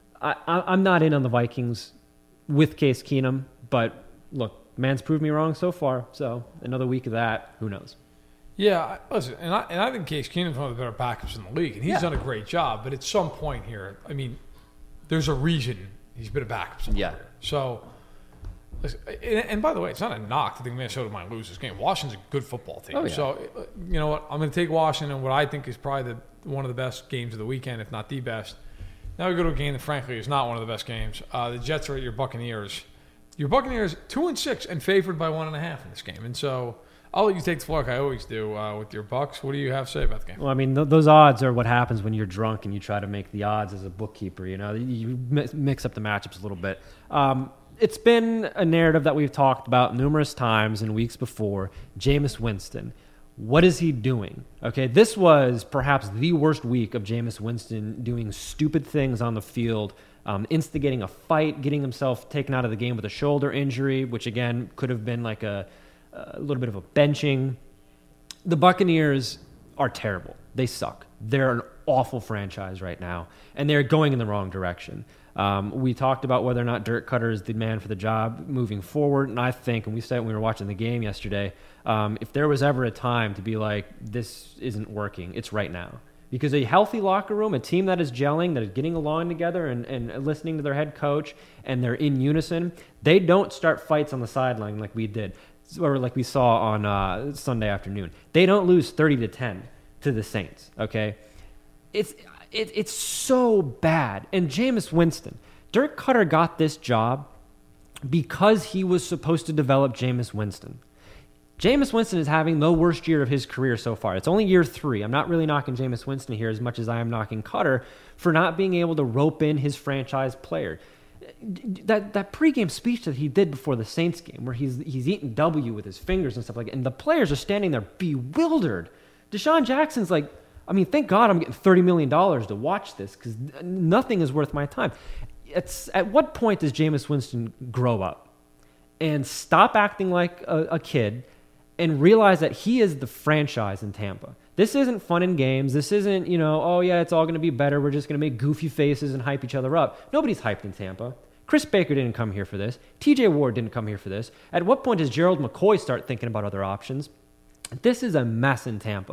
I'm not in on the Vikings with Case Keenum, but look, man's proved me wrong so far. So another week of that, who knows? Yeah, listen, and I think Case Keenum's one of the better backups in the league, and he's done a great job. But at some point here, there's a reason he's been a backup somewhere. Yeah. So, listen, and by the way, it's not a knock to think Minnesota might lose this game. Washington's a good football team. Oh, yeah. So, you know what? I'm going to take Washington in what I think is probably one of the best games of the weekend, if not the best. Now we go to a game that, frankly, is not one of the best games. The Jets are at your Buccaneers. Your Buccaneers 2-6 and favored by 1.5 in this game. And so I'll let you take the floor like I always do with your Bucks. What do you have to say about the game? Well, those odds are what happens when you're drunk and you try to make the odds as a bookkeeper. You mix up the matchups a little bit. It's been a narrative that we've talked about numerous times in weeks before. Jameis Winston. What is he doing? Okay, this was perhaps the worst week of Jameis Winston doing stupid things on the field, instigating a fight, getting himself taken out of the game with a shoulder injury, which again could have been like a little bit of a benching. The Buccaneers are terrible. They suck. They're an awful franchise right now, and they're going in the wrong direction. We talked about whether or not Dirk Cutter is the man for the job moving forward, and I think, and we said when we were watching the game yesterday, if there was ever a time to be like, this isn't working, it's right now. Because a healthy locker room, a team that is gelling, that is getting along together and listening to their head coach, and they're in unison, they don't start fights on the sideline like we did, or like we saw on Sunday afternoon. They don't lose 30-10 to the Saints, okay? It's so bad. And Jameis Winston, Dirk Cutter got this job because he was supposed to develop Jameis Winston. Jameis Winston is having the worst year of his career so far. It's only year 3. I'm not really knocking Jameis Winston here as much as I am knocking Cutter for not being able to rope in his franchise player. That pregame speech that he did before the Saints game, where he's eating W with his fingers and stuff like that, and the players are standing there bewildered. Deshaun Jackson's like, thank God I'm getting $30 million to watch this, because nothing is worth my time. At what point does Jameis Winston grow up and stop acting like a kid and realize that he is the franchise in Tampa? This isn't fun and games. This isn't, oh yeah, it's all going to be better. We're just going to make goofy faces and hype each other up. Nobody's hyped in Tampa. Chris Baker didn't come here for this. TJ Ward didn't come here for this. At what point does Gerald McCoy start thinking about other options? This is a mess in Tampa.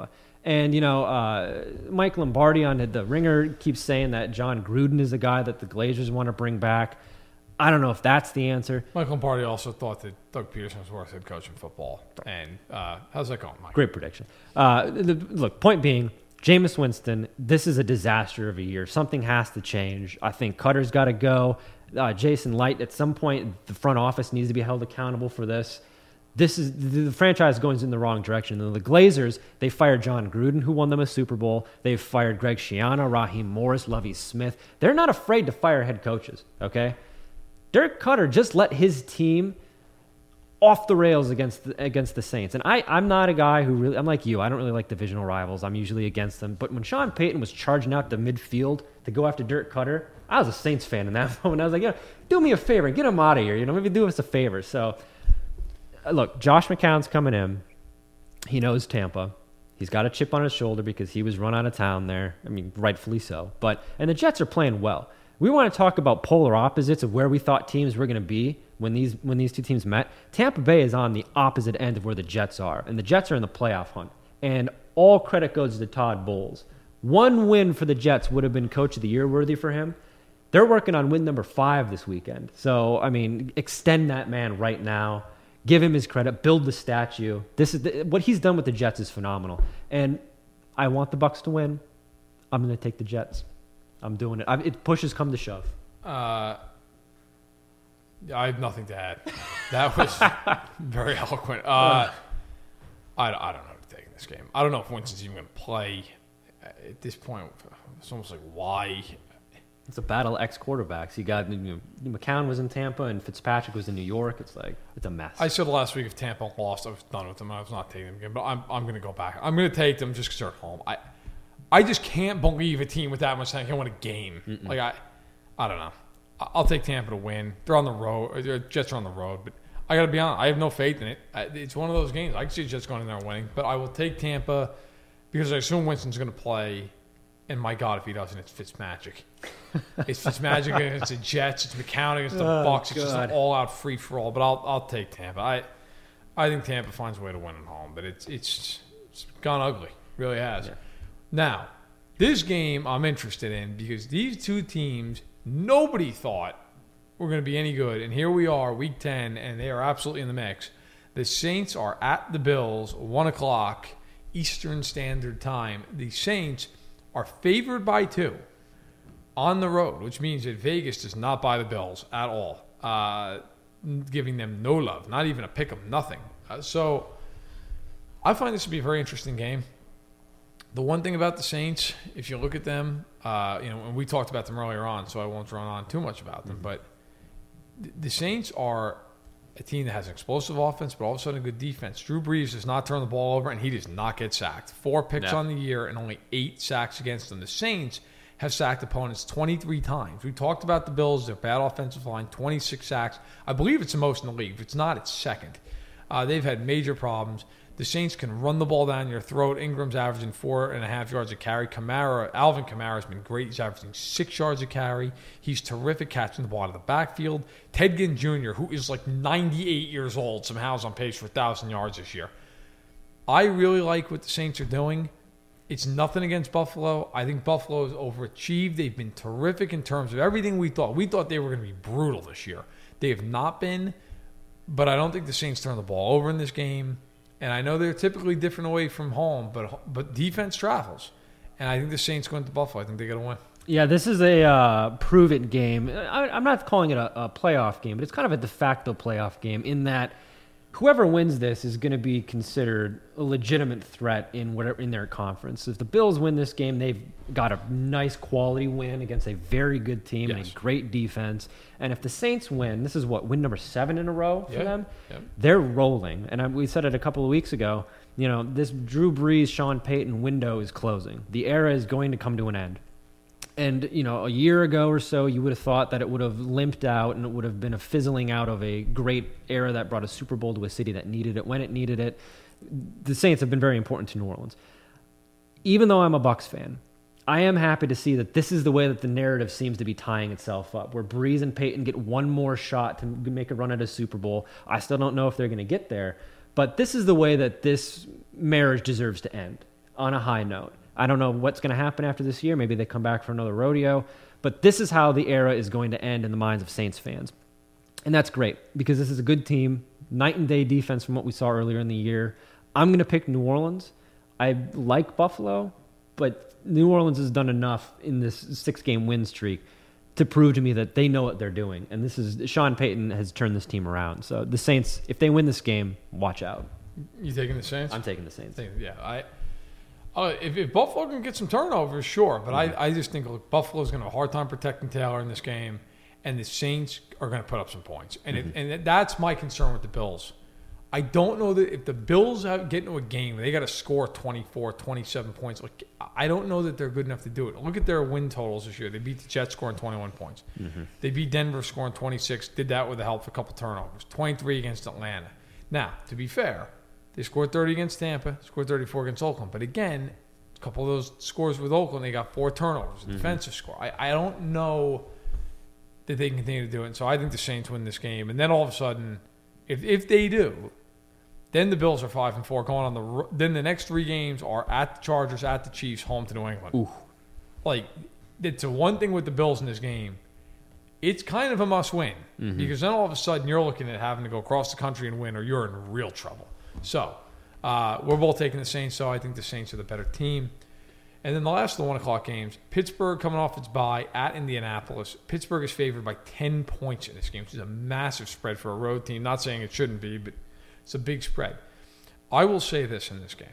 And, Mike Lombardi on The Ringer keeps saying that John Gruden is the guy that the Glazers want to bring back. I don't know if that's the answer. Mike Lombardi also thought that Doug Peterson was worth head coach in football. And how's that going, Mike? Great prediction. Look, point being, Jameis Winston, this is a disaster of a year. Something has to change. I think Cutter's got to go. Jason Light, at some point, the front office needs to be held accountable for this. This is the franchise going in the wrong direction. The Glazers, they fired John Gruden, who won them a Super Bowl. They've fired Greg Schiano, Raheem Morris, Lovie Smith. They're not afraid to fire head coaches, okay? Dirk Cutter just let his team off the rails against the Saints. And I'm not a guy who really, I'm like you, I don't really like divisional rivals. I'm usually against them. But when Sean Payton was charging out the midfield to go after Dirk Cutter, I was a Saints fan in that moment. I was like, do me a favor, get him out of here. Maybe do us a favor. So, look, Josh McCown's coming in. He knows Tampa. He's got a chip on his shoulder because he was run out of town there. I mean, rightfully so. And the Jets are playing well. We want to talk about polar opposites of where we thought teams were going to be when these two teams met. Tampa Bay is on the opposite end of where the Jets are, and the Jets are in the playoff hunt. And all credit goes to Todd Bowles. One win for the Jets would have been Coach of the Year worthy for him. They're working on win number 5 this weekend. So, I mean, extend that man right now. Give him his credit. Build the statue. What he's done with the Jets is phenomenal. And I want the Bucs to win. I'm going to take the Jets. I'm doing it. It pushes come to shove. I have nothing to add. That was very eloquent. I don't know who to take in this game. I don't know if Winston's even going to play at this point. It's almost like, why? It's a battle of ex-quarterbacks. You got McCown was in Tampa and Fitzpatrick was in New York. It's a mess. I said last week if Tampa lost, I was done with them. I was not taking them again. But I'm going to go back. I'm going to take them just because they're at home. I just can't believe a team with that much talent can win a game. Mm-mm. Like I don't know. I'll take Tampa to win. They're on the road. The Jets are on the road, but I got to be honest. I have no faith in it. It's one of those games. I can see the Jets going in there and winning, but I will take Tampa because I assume Winston's going to play. And my God, if he doesn't, it's Fitzmagic. It's Fitzmagic against the Jets. It's McCown against the Bucs. It's just an all-out free-for-all. But I'll take Tampa. I think Tampa finds a way to win at home, but it's gone ugly. Really has. Yeah. Now, this game I'm interested in because these two teams, nobody thought were going to be any good. And here we are, Week 10, and they are absolutely in the mix. The Saints are at the Bills, 1 o'clock Eastern Standard Time. The Saints are favored by 2 on the road, which means that Vegas does not buy the Bills at all, giving them no love, not even a pick 'em, nothing. So I find this to be a very interesting game. The one thing about the Saints, if you look at them, and we talked about them earlier on, so I won't run on too much about them, but the Saints are a team that has an explosive offense, but all of a sudden a good defense. Drew Brees does not turn the ball over, and he does not get sacked. 4 picks on the year and only 8 sacks against them. The Saints have sacked opponents 23 times. We talked about the Bills, their bad offensive line, 26 sacks. I believe it's the most in the league. If it's not, it's second. They've had major problems. The Saints can run the ball down your throat. Ingram's averaging 4.5 yards a carry. Alvin Kamara has been great. He's averaging 6 yards a carry. He's terrific catching the ball out of the backfield. Ted Ginn Jr., who is like 98 years old, somehow is on pace for 1,000 yards this year. I really like what the Saints are doing. It's nothing against Buffalo. I think Buffalo has overachieved. They've been terrific in terms of everything we thought. We thought they were going to be brutal this year. They have not been, but I don't think the Saints turn the ball over in this game. And I know they're typically different away from home, but defense travels. And I think the Saints going to Buffalo. I think they got to win. Yeah, this is a prove-it game. I'm not calling it a playoff game, but it's kind of a de facto playoff game in that whoever wins this is going to be considered a legitimate threat in their conference. If the Bills win this game, they've got a nice quality win against a very good team and a great defense. And if the Saints win, this is win number 7 in a row for them. Yep. They're rolling. And we said it a couple of weeks ago. This Drew Brees, Sean Payton window is closing. The era is going to come to an end. And, a year ago or so, you would have thought that it would have limped out and it would have been a fizzling out of a great era that brought a Super Bowl to a city that needed it when it needed it. The Saints have been very important to New Orleans. Even though I'm a Bucs fan, I am happy to see that this is the way that the narrative seems to be tying itself up, where Brees and Peyton get one more shot to make a run at a Super Bowl. I still don't know if they're going to get there, but this is the way that this marriage deserves to end. on a high note. I don't know what's going to happen after this year. Maybe they come back for another rodeo. But this is how the era is going to end in the minds of Saints fans. And that's great because this is a good team, night and day defense from what we saw earlier in the year. I'm going to pick New Orleans. I like Buffalo, but New Orleans has done enough in this 6-game win streak to prove to me that they know what they're doing. And this is Sean Payton has turned this team around. So the Saints, if they win this game, watch out. You taking the Saints? I'm taking the Saints. Yeah, if Buffalo can get some turnovers, sure. But I just think Buffalo's going to have a hard time protecting Taylor in this game, and the Saints are going to put up some points. And and that's my concern with the Bills. I don't know that if the Bills get into a game, they got to score 24, 27 points. Like, I don't know that they're good enough to do it. Look at their win totals this year. They beat the Jets scoring 21 points. They beat Denver scoring 26, did that with the help of a couple turnovers. 23 against Atlanta. Now, to be fair, they scored 30 against Tampa, scored 34 against Oakland. But again, a couple of those scores with Oakland, they got 4 turnovers, a defensive score. I don't know that they can continue to do it. And so I think the Saints win this game. And then all of a sudden, if they do, then the Bills are 5-4 going on then the next 3 games are at the Chargers, at the Chiefs, home to New England. Ooh. Like, it's a one thing with the Bills in this game. It's kind of a must-win because then all of a sudden you're looking at having to go across the country and win, or you're in real trouble. So we're both taking the Saints. So I think the Saints are the better team. And then the last of the 1 o'clock games, Pittsburgh coming off its bye at Indianapolis. Pittsburgh is favored by 10 points in this game, which is a massive spread for a road team. Not saying it shouldn't be, but it's a big spread. I will say this in this game.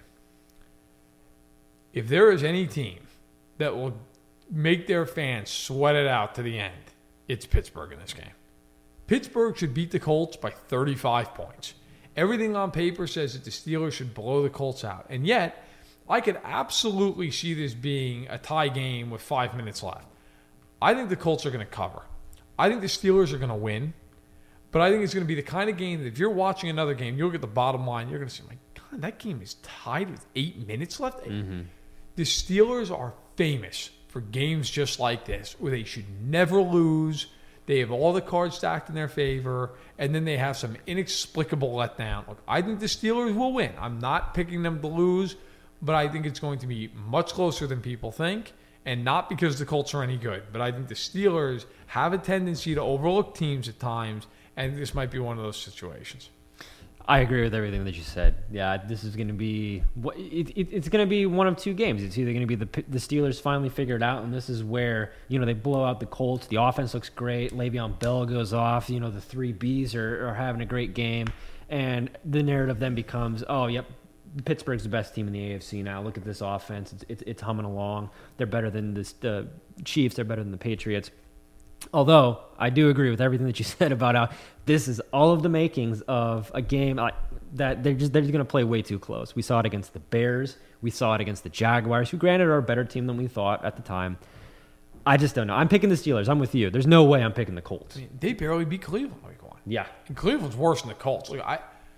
If there is any team that will make their fans sweat it out to the end, it's Pittsburgh in this game. Pittsburgh should beat the Colts by 35 points. Everything on paper says that the Steelers should blow the Colts out. And yet, I could absolutely see this being a tie game with 5 minutes left. I think the Colts are going to cover. I think the Steelers are going to win. But I think it's going to be the kind of game that if you're watching another game, you'll get the bottom line. You're going to say, my God, that game is tied with 8 minutes left. The Steelers are famous for games just like this, where they should never lose. They have all the cards stacked in their favor, and then they have some inexplicable letdown. Look, I think the Steelers will win. I'm not picking them to lose, but I think it's going to be much closer than people think, and not because the Colts are any good. But I think the Steelers have a tendency to overlook teams at times, and this might be one of those situations. I agree with everything that you said. Yeah, this is going to be it's going to be one of 2 games. It's either going to be the Steelers finally figure it out, and this is where they blow out the Colts. The offense looks great. Le'Veon Bell goes off. The 3 Bs are having a great game, and the narrative then becomes, oh, yep, Pittsburgh's the best team in the AFC now. Look at this offense. It's humming along. They're better than the Chiefs. They're better than the Patriots. Although, I do agree with everything that you said about how this is all of the makings of a game that they're just going to play way too close. We saw it against the Bears. We saw it against the Jaguars, who granted are a better team than we thought at the time. I just don't know. I'm picking the Steelers. I'm with you. There's no way I'm picking the Colts. I mean, they barely beat Cleveland week 1. Yeah. And Cleveland's worse than the Colts. Like,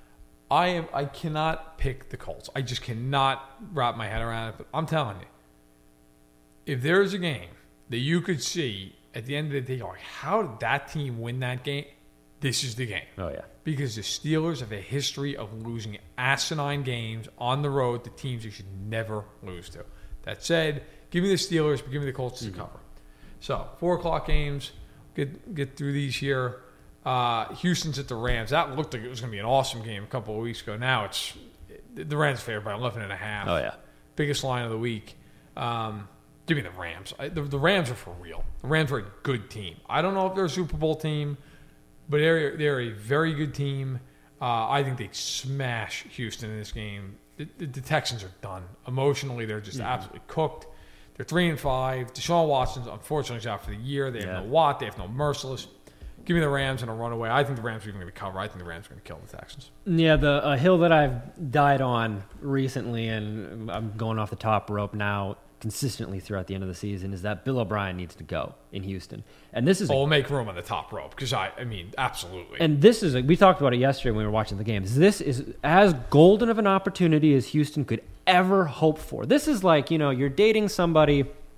I cannot pick the Colts. I just cannot wrap my head around it. But I'm telling you, if there's a game that you could see at the end of the day, you're like, how did that team win that game? This is the game. Oh, yeah. Because the Steelers have a history of losing asinine games on the road to teams you should never lose to. That said, give me the Steelers, but give me the Colts to cover. So, 4 o'clock games. Get through these here. Houston's at the Rams. That looked like it was going to be an awesome game a couple of weeks ago. Now it's the Rams favored by 11.5. Oh, yeah. Biggest line of the week. Give me the Rams. The Rams are for real. The Rams are a good team. I don't know if they're a Super Bowl team, but they're a very good team. I think they smash Houston in this game. The Texans are done. Emotionally, they're just absolutely cooked. They're 3-5. Deshaun Watson's unfortunately is out for the year. They have no Watt. They have no Merciless. Give me the Rams in a runaway. I think the Rams are even going to cover. I think the Rams are going to kill the Texans. Yeah, the hill that I've died on recently, and I'm going off the top rope now consistently throughout the end of the season, is that Bill O'Brien needs to go in Houston. And this is we'll make room on the top rope because I mean, absolutely. And this is we talked about it yesterday when we were watching the games. This is as golden of an opportunity as Houston could ever hope for. This is like, you're dating somebody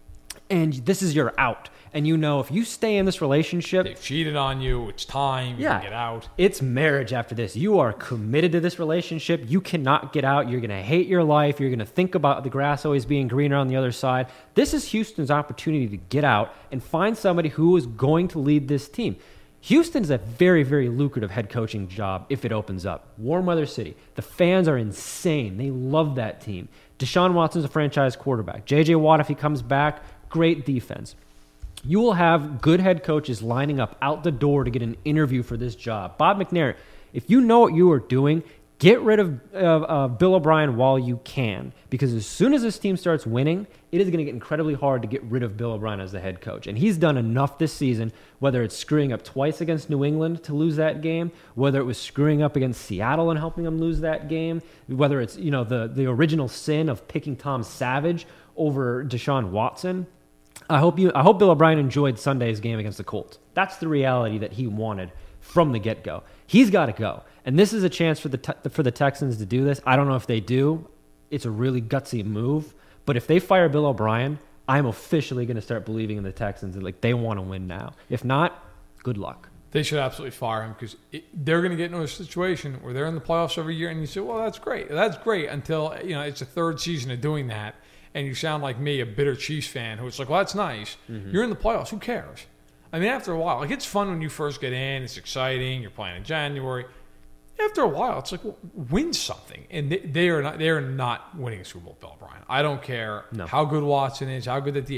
and this is your out. And you know if you stay in this relationship, they've cheated on you. It's time. You can get out. It's marriage after this. You are committed to this relationship. You cannot get out. You're going to hate your life. You're going to think about the grass always being greener on the other side. This is Houston's opportunity to get out and find somebody who is going to lead this team. Houston's a very, very lucrative head coaching job if it opens up. Warm weather city. The fans are insane. They love that team. Deshaun Watson's a franchise quarterback. J.J. Watt, if he comes back, great defense. You will have good head coaches lining up out the door to get an interview for this job. Bob McNair, if you know what you are doing, get rid of Bill O'Brien while you can. Because as soon as this team starts winning, it is going to get incredibly hard to get rid of Bill O'Brien as the head coach. And he's done enough this season, whether it's screwing up twice against New England to lose that game, whether it was screwing up against Seattle and helping them lose that game, whether it's the original sin of picking Tom Savage over Deshaun Watson. I hope Bill O'Brien enjoyed Sunday's game against the Colts. That's the reality that he wanted from the get-go. He's got to go. And this is a chance for the Texans to do this. I don't know if they do. It's a really gutsy move. But if they fire Bill O'Brien, I'm officially going to start believing in the Texans and they want to win now. If not, good luck. They should absolutely fire him because they're going to get into a situation where they're in the playoffs every year, and you say, "Well, that's great. That's great." Until it's the third season of doing that, and you sound like me, a bitter Chiefs fan, who's like, "Well, that's nice. Mm-hmm. You're in the playoffs. Who cares?" I mean, after a while, it's fun when you first get in. It's exciting. You're playing in January. After a while, it's like, well, win something, and they are not winning a Super Bowl. Bill O'Brien. I don't care how good Watson is, how good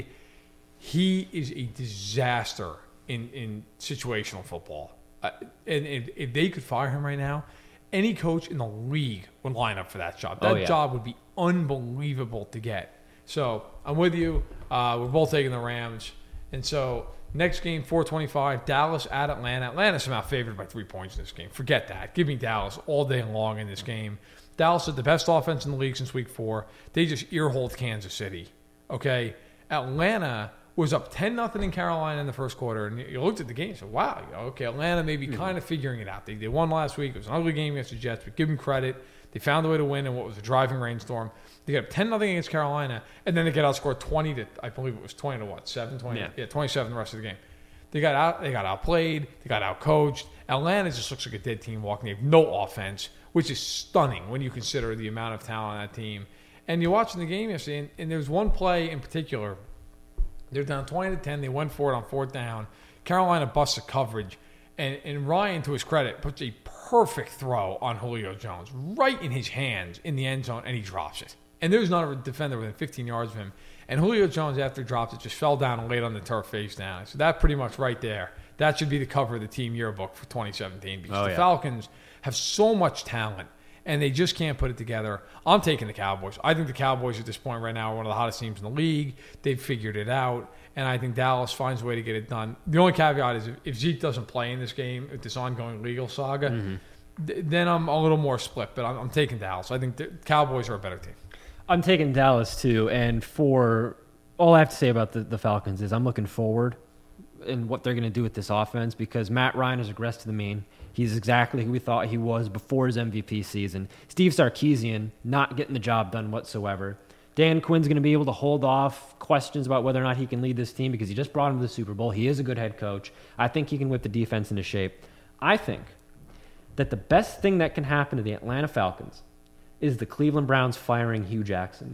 he is a disaster in situational football. And if they could fire him right now, any coach in the league would line up for that job. That job would be unbelievable to get. So I'm with you. We're both taking the Rams, and so. Next game, 4:25, Dallas at Atlanta. Atlanta's somehow favored by 3 points in this game. Forget that. Give me Dallas all day long in this game. Dallas is the best offense in the league since week 4. They just earholed Kansas City. Okay? Atlanta was up 10-0 in Carolina in the first quarter, and you looked at the game and said, wow, okay, Atlanta may be kind of figuring it out. They won last week. It was an ugly game against the Jets, but give them credit. They found a way to win in what was a driving rainstorm. They got up 10-0 against Carolina, and then they get outscored 20 to, I believe it was 20 to what, 7? 20? Yeah, 27 the rest of the game. They got outplayed. They got outcoached. Atlanta just looks like a dead team walking. They have no offense, which is stunning when you consider the amount of talent on that team. And you're watching the game yesterday, and there's one play in particular. They're down 20-10. They went for it on 4th down. Carolina busts a coverage, and Ryan, to his credit, puts a perfect throw on Julio Jones right in his hands in the end zone, and he drops it. And there's not a defender within 15 yards of him. And Julio Jones, after he dropped it, just fell down and laid on the turf face down. So that pretty much right there, that should be the cover of the team yearbook for 2017 because the Falcons have so much talent, and they just can't put it together. I'm taking the Cowboys. I think the Cowboys at this point right now are one of the hottest teams in the league. They've figured it out, and I think Dallas finds a way to get it done. The only caveat is if Zeke doesn't play in this game, with this ongoing legal saga, then I'm a little more split, but I'm taking Dallas. I think the Cowboys are a better team. I'm taking Dallas too, and for all I have to say about the Falcons is I'm looking forward in what they're going to do with this offense because Matt Ryan has regressed to the mean. He's exactly who we thought he was before his MVP season. Steve Sarkisian not getting the job done whatsoever. Dan Quinn's going to be able to hold off questions about whether or not he can lead this team because he just brought him to the Super Bowl. He is a good head coach. I think he can whip the defense into shape. I think that the best thing that can happen to the Atlanta Falcons is the Cleveland Browns firing Hugh Jackson,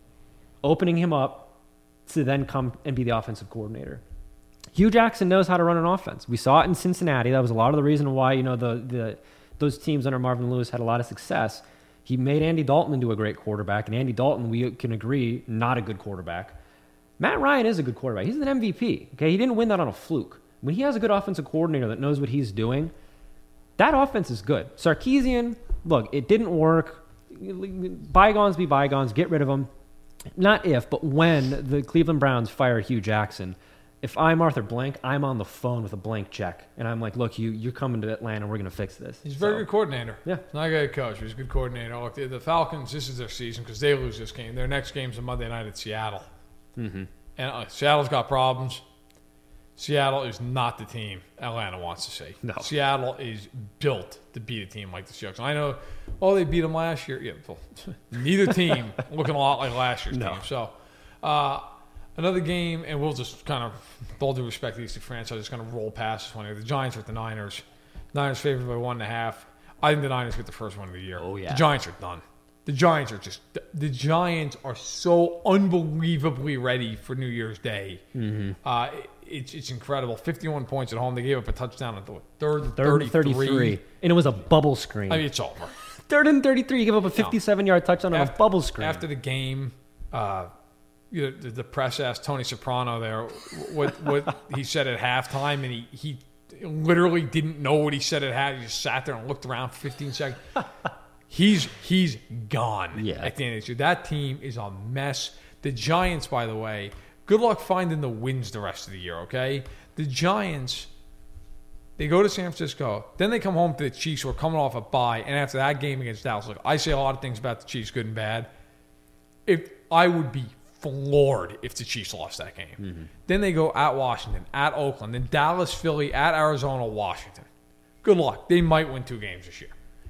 opening him up to then come and be the offensive coordinator. Hugh Jackson knows how to run an offense. We saw it in Cincinnati. That was a lot of the reason why those teams under Marvin Lewis had a lot of success. He made Andy Dalton into a great quarterback, and Andy Dalton, we can agree, not a good quarterback. Matt Ryan is a good quarterback. He's an MVP. Okay, he didn't win that on a fluke. When he has a good offensive coordinator that knows what he's doing, that offense is good. Sarkisian, look, it didn't work. Bygones be bygones. Get rid of them. Not if, but when the Cleveland Browns fire Hugh Jackson, if I'm Arthur Blank, I'm on the phone with a blank check. And I'm like, look, you're coming to Atlanta. We're going to fix this. He's a very good coordinator. Yeah. He's not a good coach. He's a good coordinator. Look, the Falcons, this is their season because they lose this game. Their next game's a Monday night at Seattle. Mm-hmm. And Seattle's got problems. Seattle is not the team Atlanta wants to see. No. Seattle is built to beat a team like the Seahawks. I know, they beat them last year. Yeah, neither team looking a lot like last year's team. So Another game, and we'll just kind of, with all due respect to these two franchises, kind of roll past this one. The Giants are at the Niners. Niners favored by 1.5. I think the Niners get the first one of the year. Oh, yeah. The Giants are done. The Giants are so unbelievably ready for New Year's Day. Mm-hmm. It's incredible. 51 points at home. They gave up a touchdown at the third and 33. And it was a bubble screen. I mean, it's over. 3rd and 33. You give up a 57-yard touchdown on a bubble screen. After the game, the press asked Tony Soprano there what he said at halftime, and he literally didn't know what he said at halftime. He just sat there and looked around for 15 seconds. He's gone at the end of the year. That team is a mess. The Giants, by the way, good luck finding the wins the rest of the year, okay? The Giants, they go to San Francisco. Then they come home to the Chiefs, who are coming off a bye. And after that game against Dallas, look, I say a lot of things about the Chiefs, good and bad. If I would be floored if the Chiefs lost that game. Mm-hmm. Then they go at Washington, at Oakland, then Dallas, Philly, at Arizona, Washington. Good luck. They might win 2 games this year.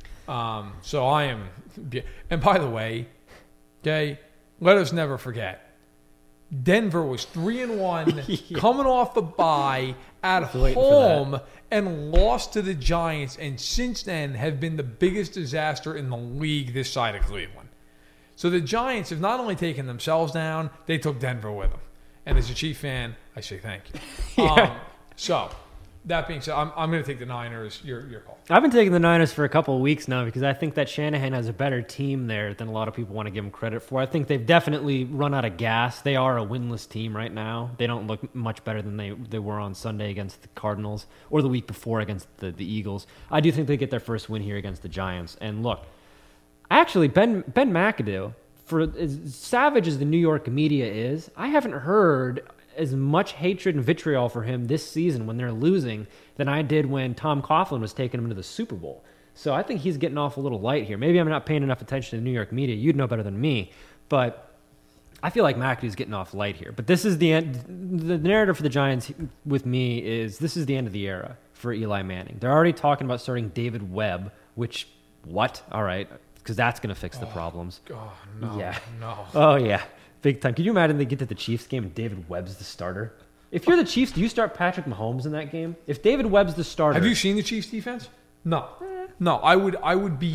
So I am, and by the way, okay, let us never forget, Denver was 3-1, coming off a bye at home, and lost to the Giants, and since then have been the biggest disaster in the league this side of Cleveland. So the Giants have not only taken themselves down, they took Denver with them. And as a Chief fan, I say thank you. So that being said, I'm going to take the Niners. Your call. I've been taking the Niners for a couple of weeks now because I think that Shanahan has a better team there than a lot of people want to give him credit for. I think they've definitely run out of gas. They are a winless team right now. They don't look much better than they were on Sunday against the Cardinals or the week before against the Eagles. I do think they get their first win here against the Giants. And look, actually, Ben McAdoo, for as savage as the New York media is, I haven't heard as much hatred and vitriol for him this season when they're losing than I did when Tom Coughlin was taking him to the Super Bowl. So I think he's getting off a little light here. Maybe I'm not paying enough attention to the New York media. You'd know better than me. But I feel like McAdoo's getting off light here. But this is the end. The narrative for the Giants with me is this is the end of the era for Eli Manning. They're already talking about starting David Webb, which, what? All right, because that's going to fix the problems. Oh, no. Yeah. No. Oh, yeah. Big time. Could you imagine they get to the Chiefs game and David Webb's the starter? If you're the Chiefs, do you start Patrick Mahomes in that game? If David Webb's the starter... Have you seen the Chiefs defense? No. No, I'd be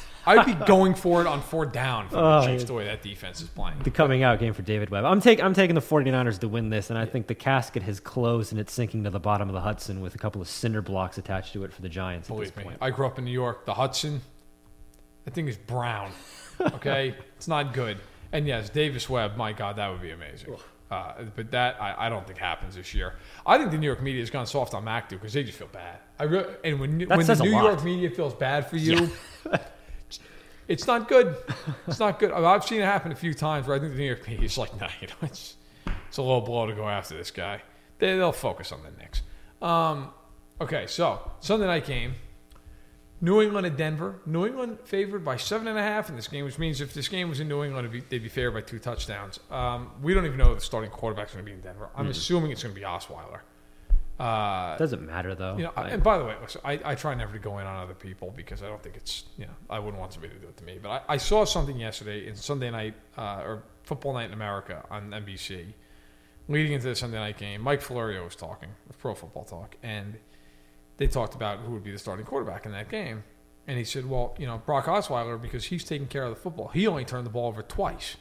going for it on 4th down for the Chiefs the way that defense is playing. The coming out game for David Webb. I'm taking the 49ers to win this, and I think the casket has closed and it's sinking to the bottom of the Hudson with a couple of cinder blocks attached to it for the Giants. Believe me, I grew up in New York. The Hudson, that thing is brown. Okay? It's not good. And yes, Davis Webb, my God, that would be amazing. But that, I don't think happens this year. I think the New York media has gone soft on McAdoo because they just feel bad. And when the New York media feels bad for you, it's not good. It's not good. I've seen it happen a few times where I think the New York media is like, nah, it's a low blow to go after this guy. They'll focus on the Knicks. Okay, so Sunday night game. New England at Denver. New England favored by 7.5 in this game, which means if this game was in New England, they'd be favored by 2 touchdowns. We don't even know if the starting quarterback's going to be in Denver. I'm assuming it's going to be Osweiler. Doesn't matter, though. And by the way, listen, I try never to go in on other people because I don't think it's, I wouldn't want somebody to do it to me. But I saw something yesterday in Sunday night, or Football Night in America on NBC, leading into the Sunday night game. Mike Florio was talking with Pro Football Talk, and they talked about who would be the starting quarterback in that game. And he said, well, Brock Osweiler, because he's taking care of the football. He only turned the ball over twice.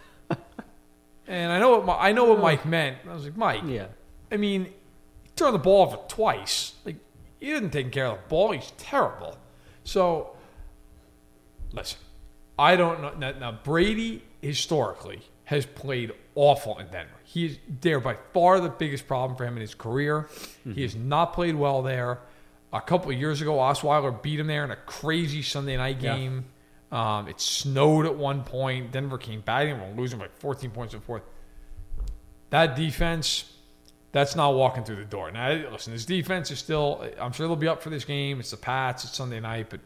And I know what Mike meant. I was like, Mike, I mean, he turned the ball over twice. Like, he didn't take care of the ball. He's terrible. So, listen, I don't know. Now, Brady, historically, has played awful in Denver. They're by far the biggest problem for him in his career. Mm-hmm. He has not played well there. A couple of years ago, Osweiler beat him there in a crazy Sunday night game. Yeah. It snowed at one point. Denver came back and were losing by 14 points in the fourth. That defense, that's not walking through the door. Now, listen, this defense is still, I'm sure they'll be up for this game. It's the Pats. It's Sunday night. But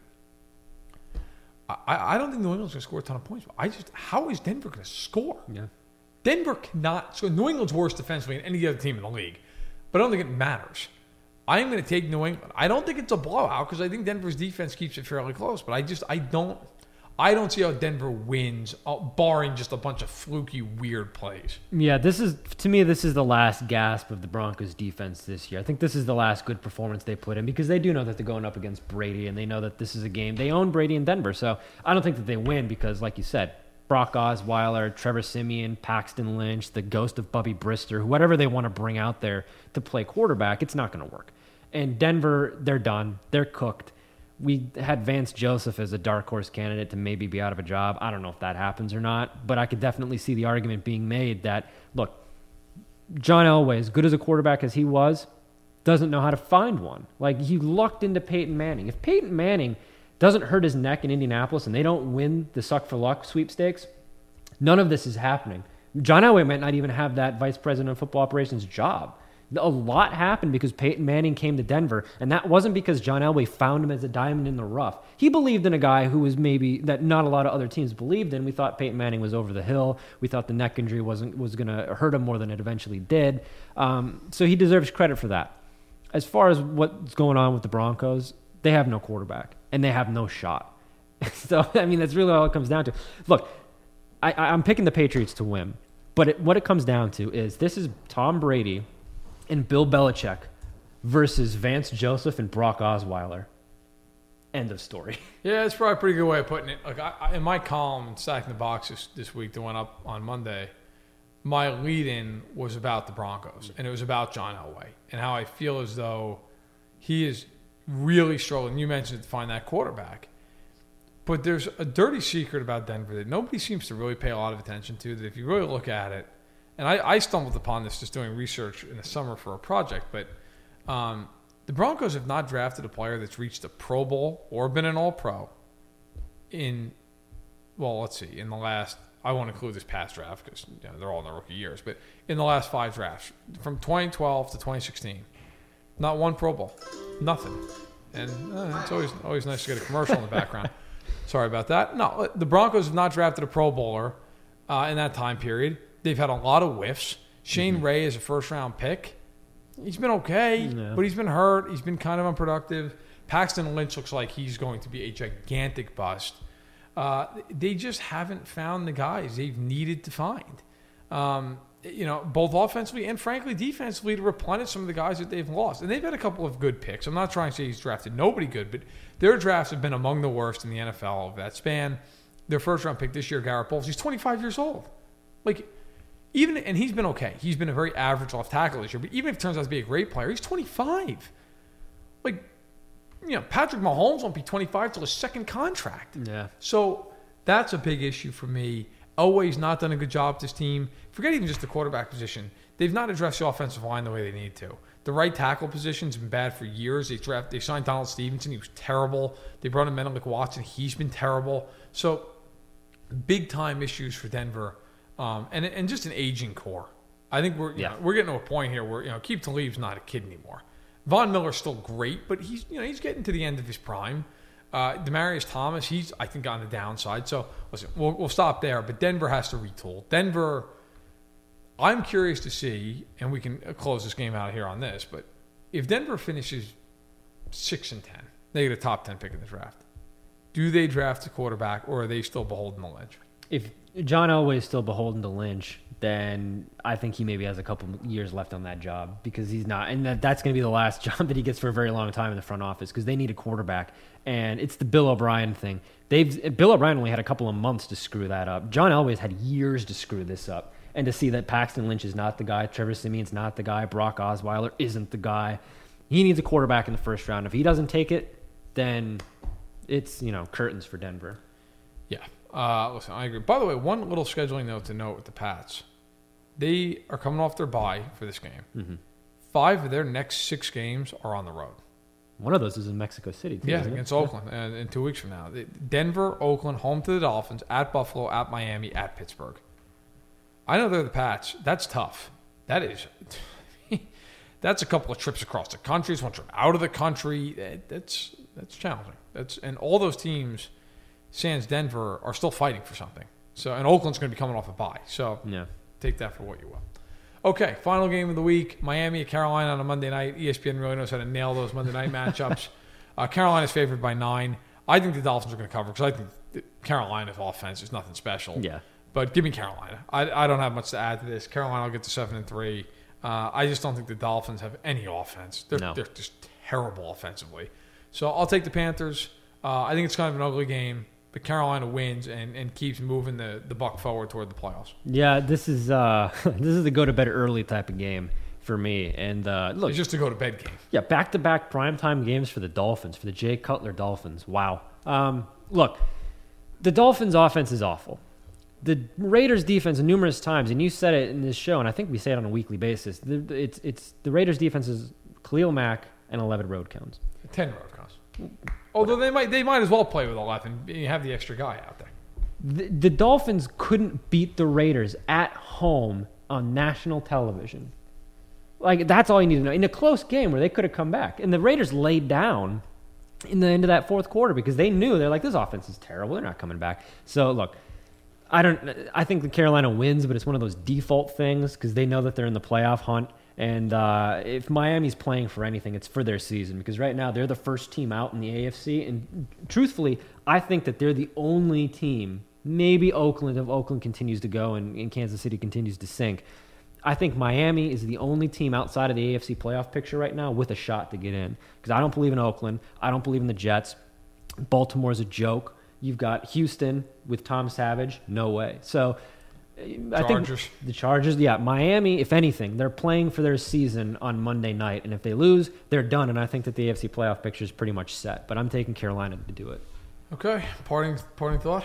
I don't think New England's going to score a ton of points. How is Denver going to score? Yeah. Denver cannot. So New England's worse defensively than any other team in the league. But I don't think it matters. I am going to take New England. I don't think it's a blowout because I think Denver's defense keeps it fairly close. But I don't see how Denver wins, barring just a bunch of fluky, weird plays. Yeah, this is the last gasp of the Broncos defense this year. I think this is the last good performance they put in because they do know that they're going up against Brady and they know that this is a game. They own Brady in Denver, so I don't think that they win because, like you said, Brock Osweiler, Trevor Siemian, Paxton Lynch, the ghost of Bubby Brister, whatever they want to bring out there to play quarterback, it's not going to work. And Denver, they're done. They're cooked. We had Vance Joseph as a dark horse candidate to maybe be out of a job. I don't know if that happens or not, but I could definitely see the argument being made that, look, John Elway, as good as a quarterback as he was, doesn't know how to find one. Like, he lucked into Peyton Manning. If Peyton Manning doesn't hurt his neck in Indianapolis and they don't win the suck for luck sweepstakes, none of this is happening. John Elway might not even have that vice president of football operations job. A lot happened because Peyton Manning came to Denver, and that wasn't because John Elway found him as a diamond in the rough. He believed in a guy who was maybe that not a lot of other teams believed in. We thought Peyton Manning was over the hill. We thought the neck injury was going to hurt him more than it eventually did. So he deserves credit for that. As far as what's going on with the Broncos, they have no quarterback, and they have no shot. So, I mean, that's really all it comes down to. Look, I'm picking the Patriots to win, but what it comes down to is this is Tom Brady and Bill Belichick versus Vance Joseph and Brock Osweiler. End of story. Yeah, that's probably a pretty good way of putting it. Like in my column, Stacking the Box this week that went up on Monday, my lead-in was about the Broncos, and it was about John Elway and how I feel as though he is really struggling. You mentioned to find that quarterback. But there's a dirty secret about Denver that nobody seems to really pay a lot of attention to, that if you really look at it, and I stumbled upon this just doing research in the summer for a project, but the Broncos have not drafted a player that's reached a Pro Bowl or been an All-Pro in the last, I won't include this past draft because they're all in their rookie years, but in the last 5 drafts, from 2012 to 2016, not one Pro Bowl, nothing. And it's always nice to get a commercial in the background. Sorry about that. No, the Broncos have not drafted a Pro Bowler in that time period. They've had a lot of whiffs. Shane Ray is a first-round pick. He's been okay, but he's been hurt. He's been kind of unproductive. Paxton Lynch looks like he's going to be a gigantic bust. They just haven't found the guys they've needed to find. Both offensively and, frankly, defensively to replenish some of the guys that they've lost. And they've had a couple of good picks. I'm not trying to say he's drafted nobody good, but their drafts have been among the worst in the NFL of that span. Their first-round pick this year, Garrett Bowles, he's 25 years old. And he's been okay. He's been a very average left tackle this year. But even if it turns out to be a great player, he's 25. Patrick Mahomes won't be 25 till his second contract. Yeah. So that's a big issue for me. Elway's not done a good job with this team. Forget even just the quarterback position. They've not addressed the offensive line the way they need to. The right tackle position's been bad for years. They signed Donald Stevenson. He was terrible. They brought in Menelik Watson. He's been terrible. So big-time issues for Denver. And just an aging core. I think we're getting to a point here where Aqib Talib's not a kid anymore. Von Miller's still great, but he's getting to the end of his prime. Demaryius Thomas, he's I think on the downside. So listen, we'll stop there. But Denver has to retool. Denver, I'm curious to see, and we can close this game out here on this. But if Denver finishes 6-10, they get a top 10 pick in the draft. Do they draft a quarterback, or are they still beholden to Lynch? If John Elway is still beholden to Lynch, then I think he maybe has a couple years left on that job because he's not. And that's going to be the last job that he gets for a very long time in the front office because they need a quarterback. And it's the Bill O'Brien thing. Bill O'Brien only had a couple of months to screw that up. John Elway's had years to screw this up. And to see that Paxton Lynch is not the guy, Trevor Siemian's not the guy, Brock Osweiler isn't the guy. He needs a quarterback in the first round. If he doesn't take it, then it's, curtains for Denver. Yeah. Listen, I agree. By the way, one little scheduling note to note with the Pats. They are coming off their bye for this game. Mm-hmm. 5 of their next 6 games are on the road. One of those is in Mexico City, too, against Oakland in 2 weeks from now. Denver, Oakland, home to the Dolphins, at Buffalo, at Miami, at Pittsburgh. I know they're the Pats. That's tough. That is. That's a couple of trips across the country. It's one trip out of the country. That's challenging. And all those teams, sans Denver, are still fighting for something. So, and Oakland's going to be coming off a bye. So take that for what you will. Okay, final game of the week. Miami at Carolina on a Monday night. ESPN really knows how to nail those Monday night matchups. Carolina's favored by 9. I think the Dolphins are going to cover because I think Carolina's offense is nothing special. Yeah. But give me Carolina. I don't have much to add to this. Carolina will get to 7-3. I just don't think the Dolphins have any offense. They're just terrible offensively. So I'll take the Panthers. I think it's kind of an ugly game, but Carolina wins and keeps moving the buck forward toward the playoffs. Yeah, this is the go to bed early type of game for me. And look, It's just a go to bed game. Yeah, back-to-back primetime games for the Dolphins, for the Jay Cutler Dolphins. Wow. Look, the Dolphins' offense is awful. The Raiders' defense, numerous times, and you said it in this show, and I think we say it on a weekly basis. It's the Raiders' defense is Khalil Mack and 11 road counts. 10 road counts. Although they might as well play with 11. You have the extra guy out there. The Dolphins couldn't beat the Raiders at home on national television. Like, that's all you need to know. In a close game where they could have come back. And the Raiders laid down in the end of that fourth quarter because they knew, they're like, this offense is terrible. They're not coming back. So, look, I think the Carolina wins, but it's one of those default things because they know that they're in the playoff hunt. And if Miami's playing for anything, it's for their season because right now they're the first team out in the AFC. And truthfully, I think that they're the only team, maybe Oakland, if Oakland continues to go and Kansas City continues to sink. I think Miami is the only team outside of the AFC playoff picture right now with a shot to get in because I don't believe in Oakland. I don't believe in the Jets. Baltimore's a joke. You've got Houston with Tom Savage. No way. So I think the Chargers, yeah. Miami, if anything, they're playing for their season on Monday night. And if they lose, they're done. And I think that the AFC playoff picture is pretty much set. But I'm taking Carolina to do it. Okay. Parting thought?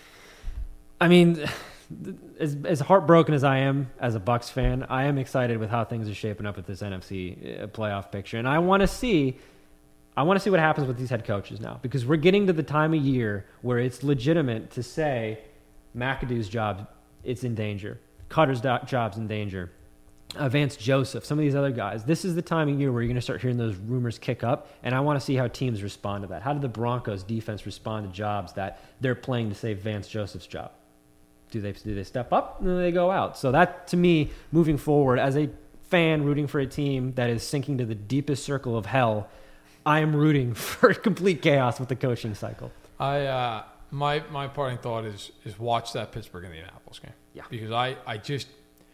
I mean, as heartbroken as I am as a Bucs fan, I am excited with how things are shaping up with this NFC playoff picture. And I want to see what happens with these head coaches now because we're getting to the time of year where it's legitimate to say McAdoo's job, it's in danger. Cutter's job's in danger. Vance Joseph, some of these other guys. This is the time of year where you're going to start hearing those rumors kick up, and I want to see how teams respond to that. How did the Broncos defense respond to jobs that they're playing to save Vance Joseph's job? Do they step up and then they go out? So that, to me, moving forward, as a fan rooting for a team that is sinking to the deepest circle of hell, I am rooting for complete chaos with the coaching cycle. My parting thought is watch that Pittsburgh-Indianapolis game. Yeah. Because I think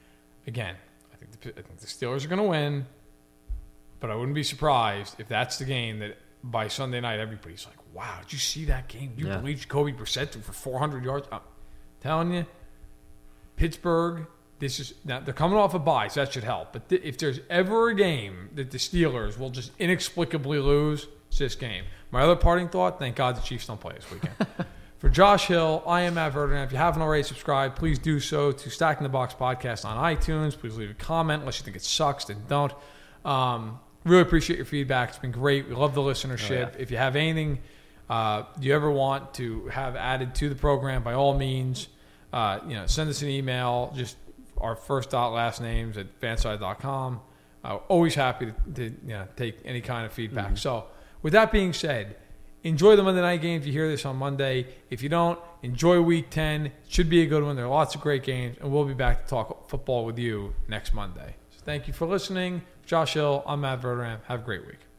the Steelers are going to win, but I wouldn't be surprised if that's the game that by Sunday night everybody's like, wow, did you see that game? Do you believe Jacoby Brissett threw for 400 yards? I'm telling you, Pittsburgh, now they're coming off a bye, so that should help. But if there's ever a game that the Steelers will just inexplicably lose, it's this game. My other parting thought, thank God the Chiefs don't play this weekend. For Josh Hill, I am Matt Verderame. If you haven't already subscribed, please do so to Stacking the Box Podcast on iTunes. Please leave a comment. Unless you think it sucks, then don't. Really appreciate your feedback. It's been great. We love the listenership. If you have anything you ever want to have added to the program, by all means, send us an email. Just our first dot last names at fanside.com. Always happy to take any kind of feedback. Mm-hmm. So with that being said, enjoy the Monday night game if you hear this on Monday. If you don't, enjoy Week 10. It should be a good one. There are lots of great games, and we'll be back to talk football with you next Monday. So thank you for listening. Josh Hill, I'm Matt Verderame. Have a great week.